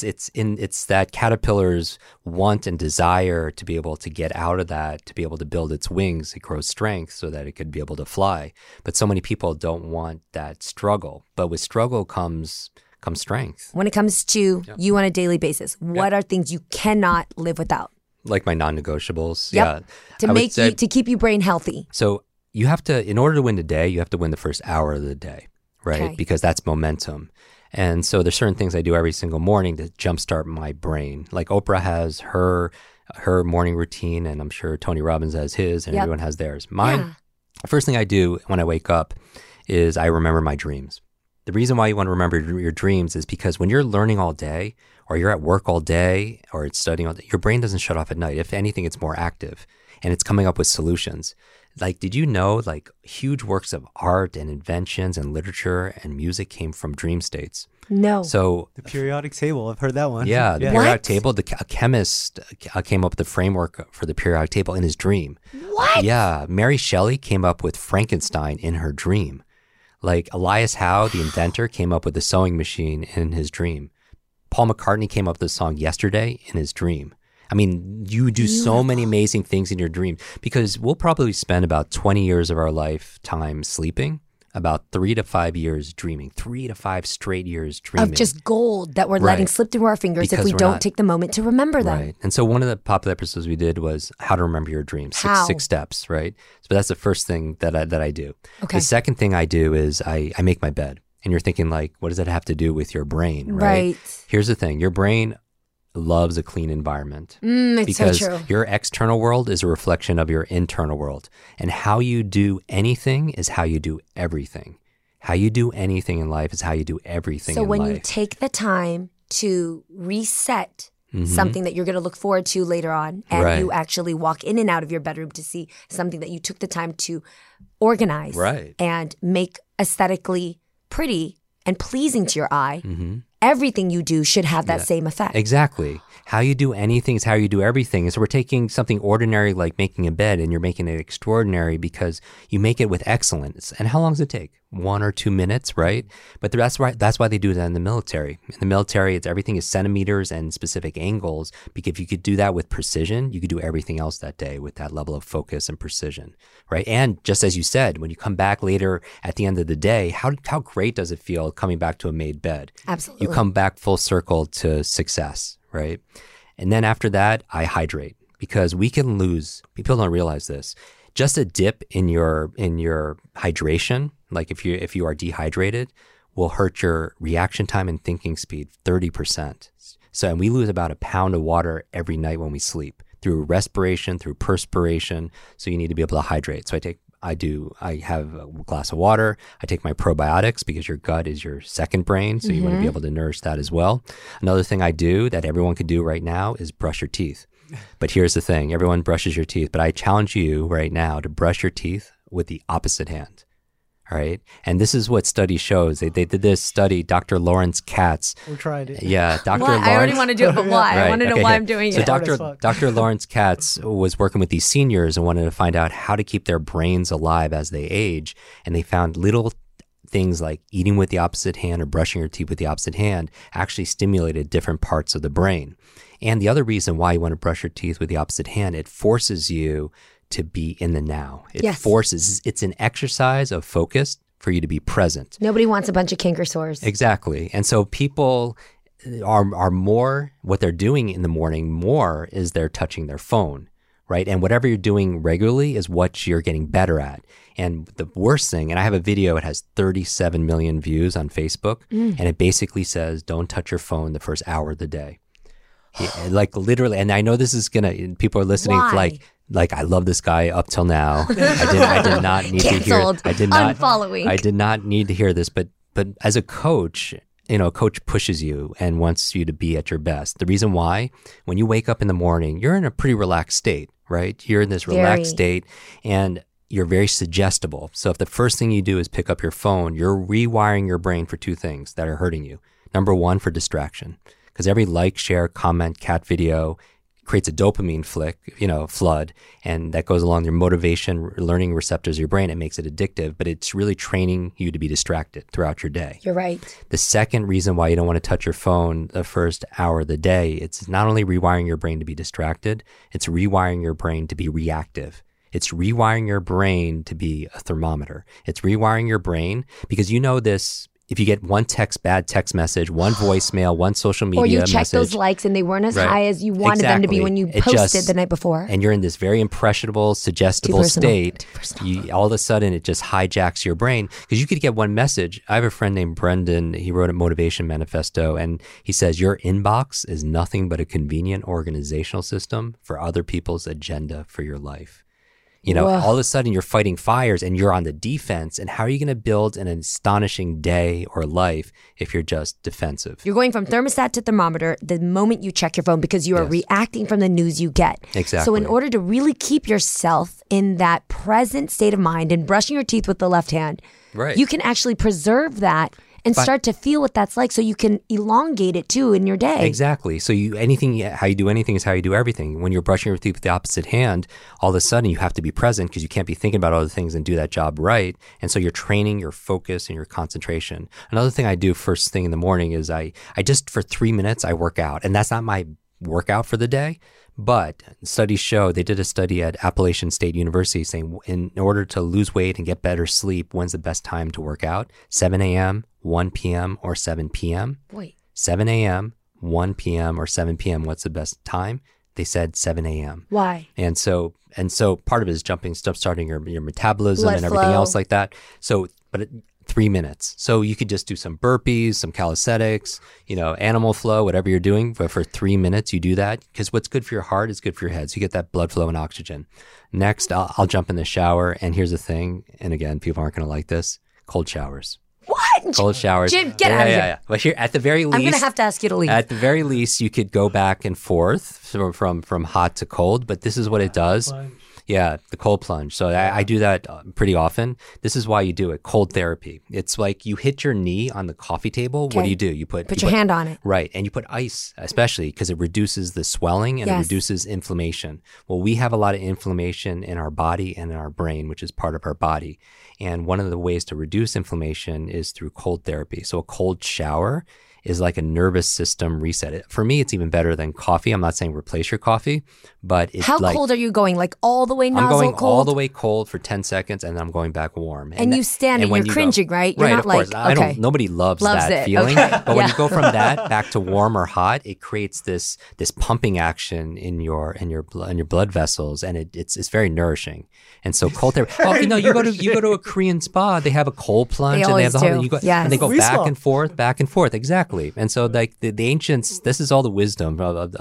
It's that caterpillar's want and desire to be able to get out of that, to be able to build its wings, it grows strength so that it could be able to fly. But so many people don't want that struggle. But with struggle comes strength. When it comes to you on a daily basis, what are things you cannot live without? Like my non-negotiables. Yep. Yeah. To keep your brain healthy. So you have to, in order to win the day, you have to win the first hour of the day, right? Okay. Because that's momentum. And so there's certain things I do every single morning to jumpstart my brain. Like Oprah has her morning routine, and I'm sure Tony Robbins has his, and everyone has theirs. Mine, the first thing I do when I wake up is I remember my dreams. The reason why you want to remember your dreams is because when you're learning all day, or you're at work all day, or it's studying all day, your brain doesn't shut off at night. If anything, it's more active, and it's coming up with solutions. Like, did you know, like, huge works of art and inventions and literature and music came from dream states? No. So The periodic table, I've heard that one. yeah, the Yeah. periodic table, a chemist came up with the framework for the periodic table in his dream. What? Yeah, Mary Shelley came up with Frankenstein in her dream. Like Elias Howe, the inventor, came up with the sewing machine in his dream. Paul McCartney came up with the song Yesterday in his dream. I mean, you do so many amazing things in your dream because we'll probably spend about 20 years of our lifetime sleeping, about 3 to 5 years dreaming, 3 to 5 straight years dreaming. Of just gold that we're letting slip through our fingers Because if we we're don't not- take the moment to remember them. Right. And so one of the popular episodes we did was how to remember your dreams. How? Six steps, right? So that's the first thing that I do. Okay. The second thing I do is I make my bed. And you're thinking like, what does that have to do with your brain, right? Here's the thing. Your brain loves a clean environment. It's because so true. your external world is a reflection of your internal world. And how you do anything is how you do everything. How you do anything in life is how you do everything So in when life. you take the time to reset something that you're going to look forward to later on, and Right. you actually walk in and out of your bedroom to see something that you took the time to organize Right. and make aesthetically pretty and pleasing to your eye, everything you do should have that same effect. Exactly. How you do anything is how you do everything. So we're taking something ordinary like making a bed and you're making it extraordinary because you make it with excellence. And how long does it take? 1 or 2 minutes, right? But that's why they do that in the military. In the military, everything is centimeters and specific angles, because if you could do that with precision, you could do everything else that day with that level of focus and precision, right? And just as you said, when you come back later at the end of the day, how great does it feel coming back to a made bed? Absolutely. You come back full circle to success, right? And then after that, I hydrate because we can lose. People don't realize this. Just a dip in your hydration, like if you are dehydrated, will hurt your reaction time and thinking speed 30%. So, and we lose about 1 pound of water every night when we sleep through respiration, through perspiration. So you need to be able to hydrate. So I have a glass of water. I take my probiotics because your gut is your second brain. So you want to be able to nourish that as well. Another thing I do that everyone could do right now is brush your teeth. But here's the thing. Everyone brushes your teeth. But I challenge you right now to brush your teeth with the opposite hand. All right. And this is what study shows. They did this study, Dr. Lawrence Katz. We're trying it. Yeah, Dr. Why? Lawrence. I already want to do it, but why? I Right, want to know okay, why okay. I'm doing So it. Dr. Lawrence Katz was working with these seniors and wanted to find out how to keep their brains alive as they age. And they found little things like eating with the opposite hand or brushing your teeth with the opposite hand actually stimulated different parts of the brain. And the other reason why you want to brush your teeth with the opposite hand, it forces you to be in the now. It's an exercise of focus for you to be present. Nobody wants a bunch of canker sores. Exactly. And so people are more, what they're doing in the morning more is they're touching their phone, right? And whatever you're doing regularly is what you're getting better at. And the worst thing, and I have a video, it has 37 million views on Facebook, and it basically says, don't touch your phone the first hour of the day. Like literally, and I know this is people are listening Why? like I love this guy up till now. I did not need to hear. Canceled. I did not. Unfollowing. I did not need to hear this. But as a coach, a coach pushes you and wants you to be at your best. The reason why, when you wake up in the morning, you're in a pretty relaxed state, right? You're in this relaxed state, and you're very suggestible. So if the first thing you do is pick up your phone, you're rewiring your brain for 2 things that are hurting you. Number 1, for distraction, because every like, share, comment, cat video creates a dopamine flood, and that goes along your motivation, learning receptors of your brain. It makes it addictive, but it's really training you to be distracted throughout your day. You're right. The second reason why you don't want to touch your phone the first hour of the day, it's not only rewiring your brain to be distracted, it's rewiring your brain to be reactive. It's rewiring your brain to be a thermometer. It's rewiring your brain because you know this. If you get one bad text message, one voicemail, one social media message. Or you check those likes and they weren't as high as you wanted them to be when you posted the night before. And you're in this very impressionable, suggestible state. All of a sudden, it just hijacks your brain. Because you could get one message. I have a friend named Brendan. He wrote a motivation manifesto. And he says, your inbox is nothing but a convenient organizational system for other people's agenda for your life. You know, all of a sudden you're fighting fires and you're on the defense. And how are you going to build an astonishing day or life if you're just defensive? You're going from thermostat to thermometer the moment you check your phone because you are reacting from the news you get. Exactly. So in order to really keep yourself in that present state of mind and brushing your teeth with the left hand, you can actually preserve that and start to feel what that's like so you can elongate it too in your day. Exactly. So how you do anything is how you do everything. When you're brushing your teeth with the opposite hand, all of a sudden you have to be present because you can't be thinking about other things and do that job right. And so you're training your focus and your concentration. Another thing I do first thing in the morning is I just for 3 minutes, I work out. And that's not my workout for the day. But studies show, they did a study at Appalachian State University saying in order to lose weight and get better sleep, when's the best time to work out? 7 a.m., 1 p.m., or 7 p.m.? Wait. 7 a.m., 1 p.m., or 7 p.m., what's the best time? They said 7 a.m. Why? And so part of it is starting your metabolism Blood and everything flow. else like that. So, 3 minutes. So you could just do some burpees, some calisthenics, animal flow, whatever you're doing. But for 3 minutes, you do that because what's good for your heart is good for your head. So you get that blood flow and oxygen. Next, I'll jump in the shower. And here's the thing. And again, people aren't going to like this. Cold showers. What? Cold showers. Jim, get out of here. Yeah. But here, at the very least, I'm going to have to ask you to leave. At the very least, you could go back and forth from hot to cold. But this is what it does. Yeah, the cold plunge. So I do that pretty often. This is why you do it. Cold therapy. It's like you hit your knee on the coffee table. Okay. What do? You put your hand on it. Right. And you put ice, especially because it reduces the swelling and it reduces inflammation. Well, we have a lot of inflammation in our body and in our brain, which is part of our body. And one of the ways to reduce inflammation is through cold therapy. So a cold shower is like a nervous system reset. For me, it's even better than coffee. I'm not saying replace your coffee, but it's How cold are you going? Like all the way nozzle I'm going cold? all the way cold for 10 seconds and then I'm going back warm. And you stand and you're cringing, right? You're right, not of course. like, Nobody loves that it. feeling. Okay. But when you go from that back to warm or hot, it creates this pumping action in your blood vessels, and it's very nourishing. And so cold therapy. You go to a Korean spa, they have a cold plunge, They and they have always do. Yes. and they go We back saw. and forth, exactly. And so like the ancients, this is all the wisdom of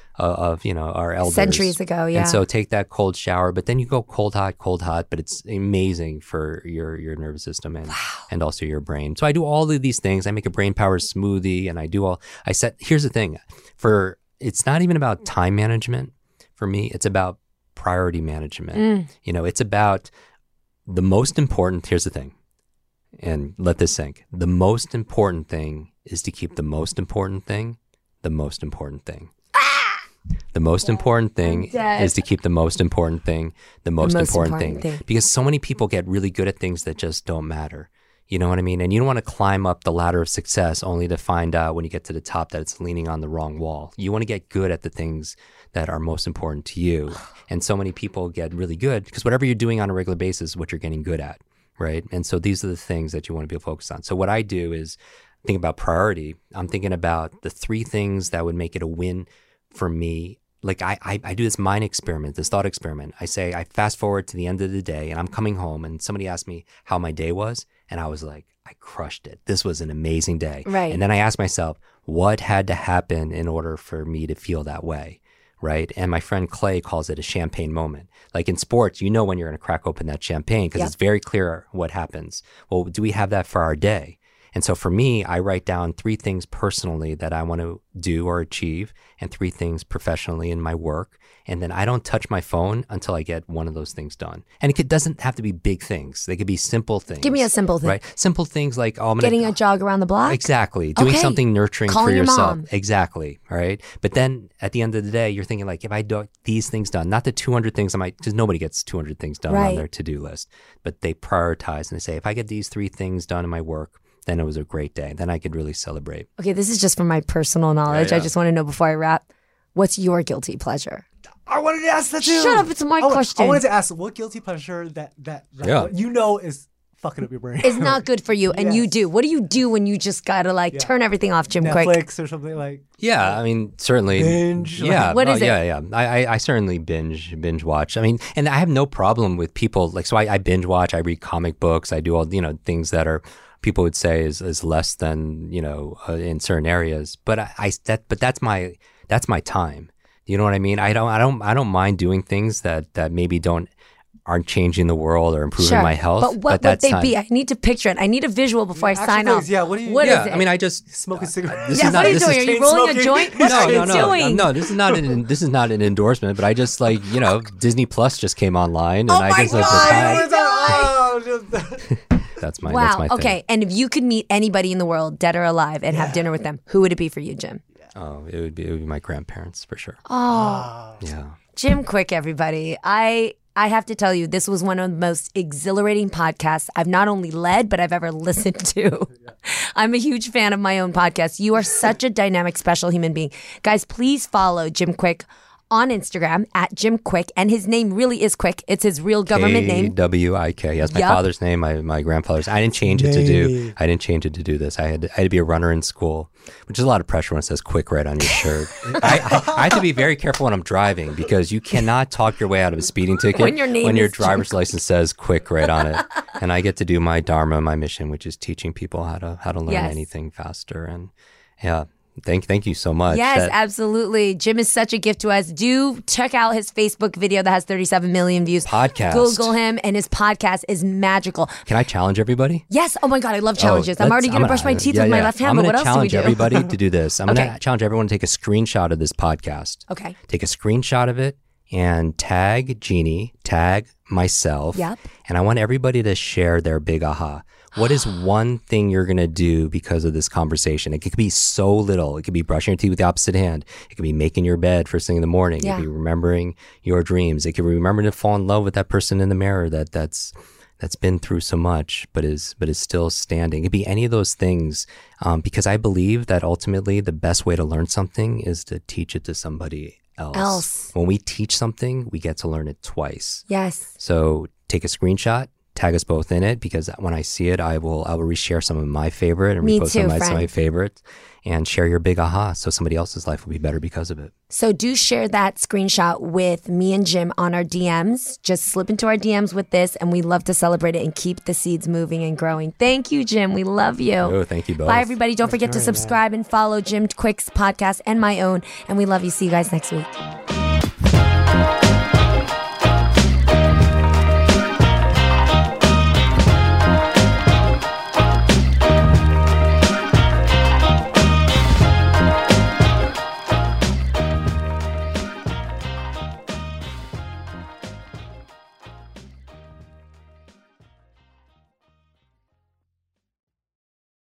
our elders Centuries ago, yeah. And so take that cold shower, but then you go cold hot, but it's amazing for your nervous system and also your brain. So I do all of these things. I make a brain power smoothie, and here's the thing, it's not even about time management for me. It's about priority management. It's about the most important. Here's the thing, and let this sink. The most important thing is to keep the most important thing the most important thing. The most important thing is to keep the most important thing the most important thing. Because so many people get really good at things that just don't matter. You know what I mean? And you don't want to climb up the ladder of success only to find out when you get to the top that it's leaning on the wrong wall. You want to get good at the things that are most important to you. And so many people get really good because whatever you're doing on a regular basis is what you're getting good at, right? And so these are the things that you want to be focused on. So what I do is think about priority. I'm thinking about the 3 things that would make it a win for me. Like I do this mind experiment, this thought experiment. I say, I fast forward to the end of the day and I'm coming home and somebody asked me how my day was. And I was like, I crushed it. This was an amazing day. Right. And then I asked myself, what had to happen in order for me to feel that way? Right. And my friend Clay calls it a champagne moment. Like in sports, when you're going to crack open that champagne because it's very clear what happens. Well, do we have that for our day? And so for me, I write down 3 things personally that I want to do or achieve and 3 things professionally in my work. And then I don't touch my phone until I get one of those things done. And it doesn't have to be big things. They could be simple things. Give me a simple thing. Right? Simple things like, oh, I'm Getting a jog around the block? Exactly. Doing Okay. something nurturing Calling for your yourself. mom. Exactly. All right. But then at the end of the day, you're thinking like, if I do these things done, not the 200 things I might, because nobody gets 200 things done Right. on their to-do list, but they prioritize and they say, if I get these 3 things done in my work, then it was a great day. Then I could really celebrate. Okay, this is just from my personal knowledge. Yeah. I just want to know before I wrap, what's your guilty pleasure? I wanted to ask that too. Shut up, it's my question. I wanted to ask what guilty pleasure that Yeah. you know is fucking up your brain. It's not good for you, and you Yes. do. What do you do when you just gotta turn everything off, Jim Quick? Netflix or something like. Yeah, I mean, certainly. Binge, Yeah. like- What is it? Yeah. I certainly binge watch. I mean, and I have no problem with people like, so I binge watch, I read comic books, I do all, things that are, people would say is less than, in certain areas. But but that's my time. You know what I mean? I don't mind doing things that maybe aren't changing the world or improving my health. But what would that's they not, be? I need to picture it. I need a visual before I sign off. Yeah, what do you? What yeah, is it? I mean, I just Smoking cigarettes. this Yeah, is what not- are you this doing? is- Are you rolling a smoking? joint? What are you doing? No, this is not an endorsement, but I just like, Disney Plus just came online and Oh I my just like God! that's my Wow. thing. Okay. And if you could meet anybody in the world, dead or alive, and have dinner with them, who would it be for you, Jim? Oh, it would be my grandparents for sure. Oh, Yeah. Jim Quick, everybody. I have to tell you, this was one of the most exhilarating podcasts I've not only led, but I've ever listened to. I'm a huge fan of my own podcast. You are such a dynamic, special human being. Guys, please follow Jim Quick on Instagram at Jim Quick. And his name really is Quick. It's his real government name. KWIK. Yes, my Yup. father's name, my grandfather's. I didn't change it to do this. I had to be a runner in school, which is a lot of pressure when it says Quick right on your shirt. I have to be very careful when I'm driving because you cannot talk your way out of a speeding ticket When your name is Jim driver's license says Quick right on it. And I get to do my dharma, my mission, which is teaching people how to learn Yes. anything faster. And yeah. Thank you so much. Yes, absolutely. Jim is such a gift to us. Do check out his Facebook video that has 37 million views. Podcast. Google him, and his podcast is magical. Can I challenge everybody? Yes. Oh my God, I love challenges. I'm already going to brush my teeth with my left hand, but what else do we I'm going to do? challenge everybody to do this. I'm Okay. going to challenge everyone to take a screenshot of this podcast. Okay. Take a screenshot of it and tag Jeannie, tag myself. Yep. And I want everybody to share their big aha. What is one thing you're going to do because of this conversation? It could be so little. It could be brushing your teeth with the opposite hand. It could be making your bed first thing in the morning. Yeah. It could be remembering your dreams. It could be remembering to fall in love with that person in the mirror that's been through so much, but is still standing. It could be any of those things, because I believe that ultimately the best way to learn something is to teach it to somebody else. When we teach something, we get to learn it twice. Yes. So take a screenshot, tag us both in it, because when I see it, I will reshare some of my favorite and Me repost too, some of my friend. favorites, and share your big aha so somebody else's life will be better because of it. So do share that screenshot with me and Jim on our DMs. Just slip into our DMs with this, and we love to celebrate it and keep the seeds moving and growing. Thank you, Jim. We love you. Oh, thank you both. Bye, everybody. Don't forget to subscribe and follow Jim Quick's podcast and my own. And we love you. See you guys next week.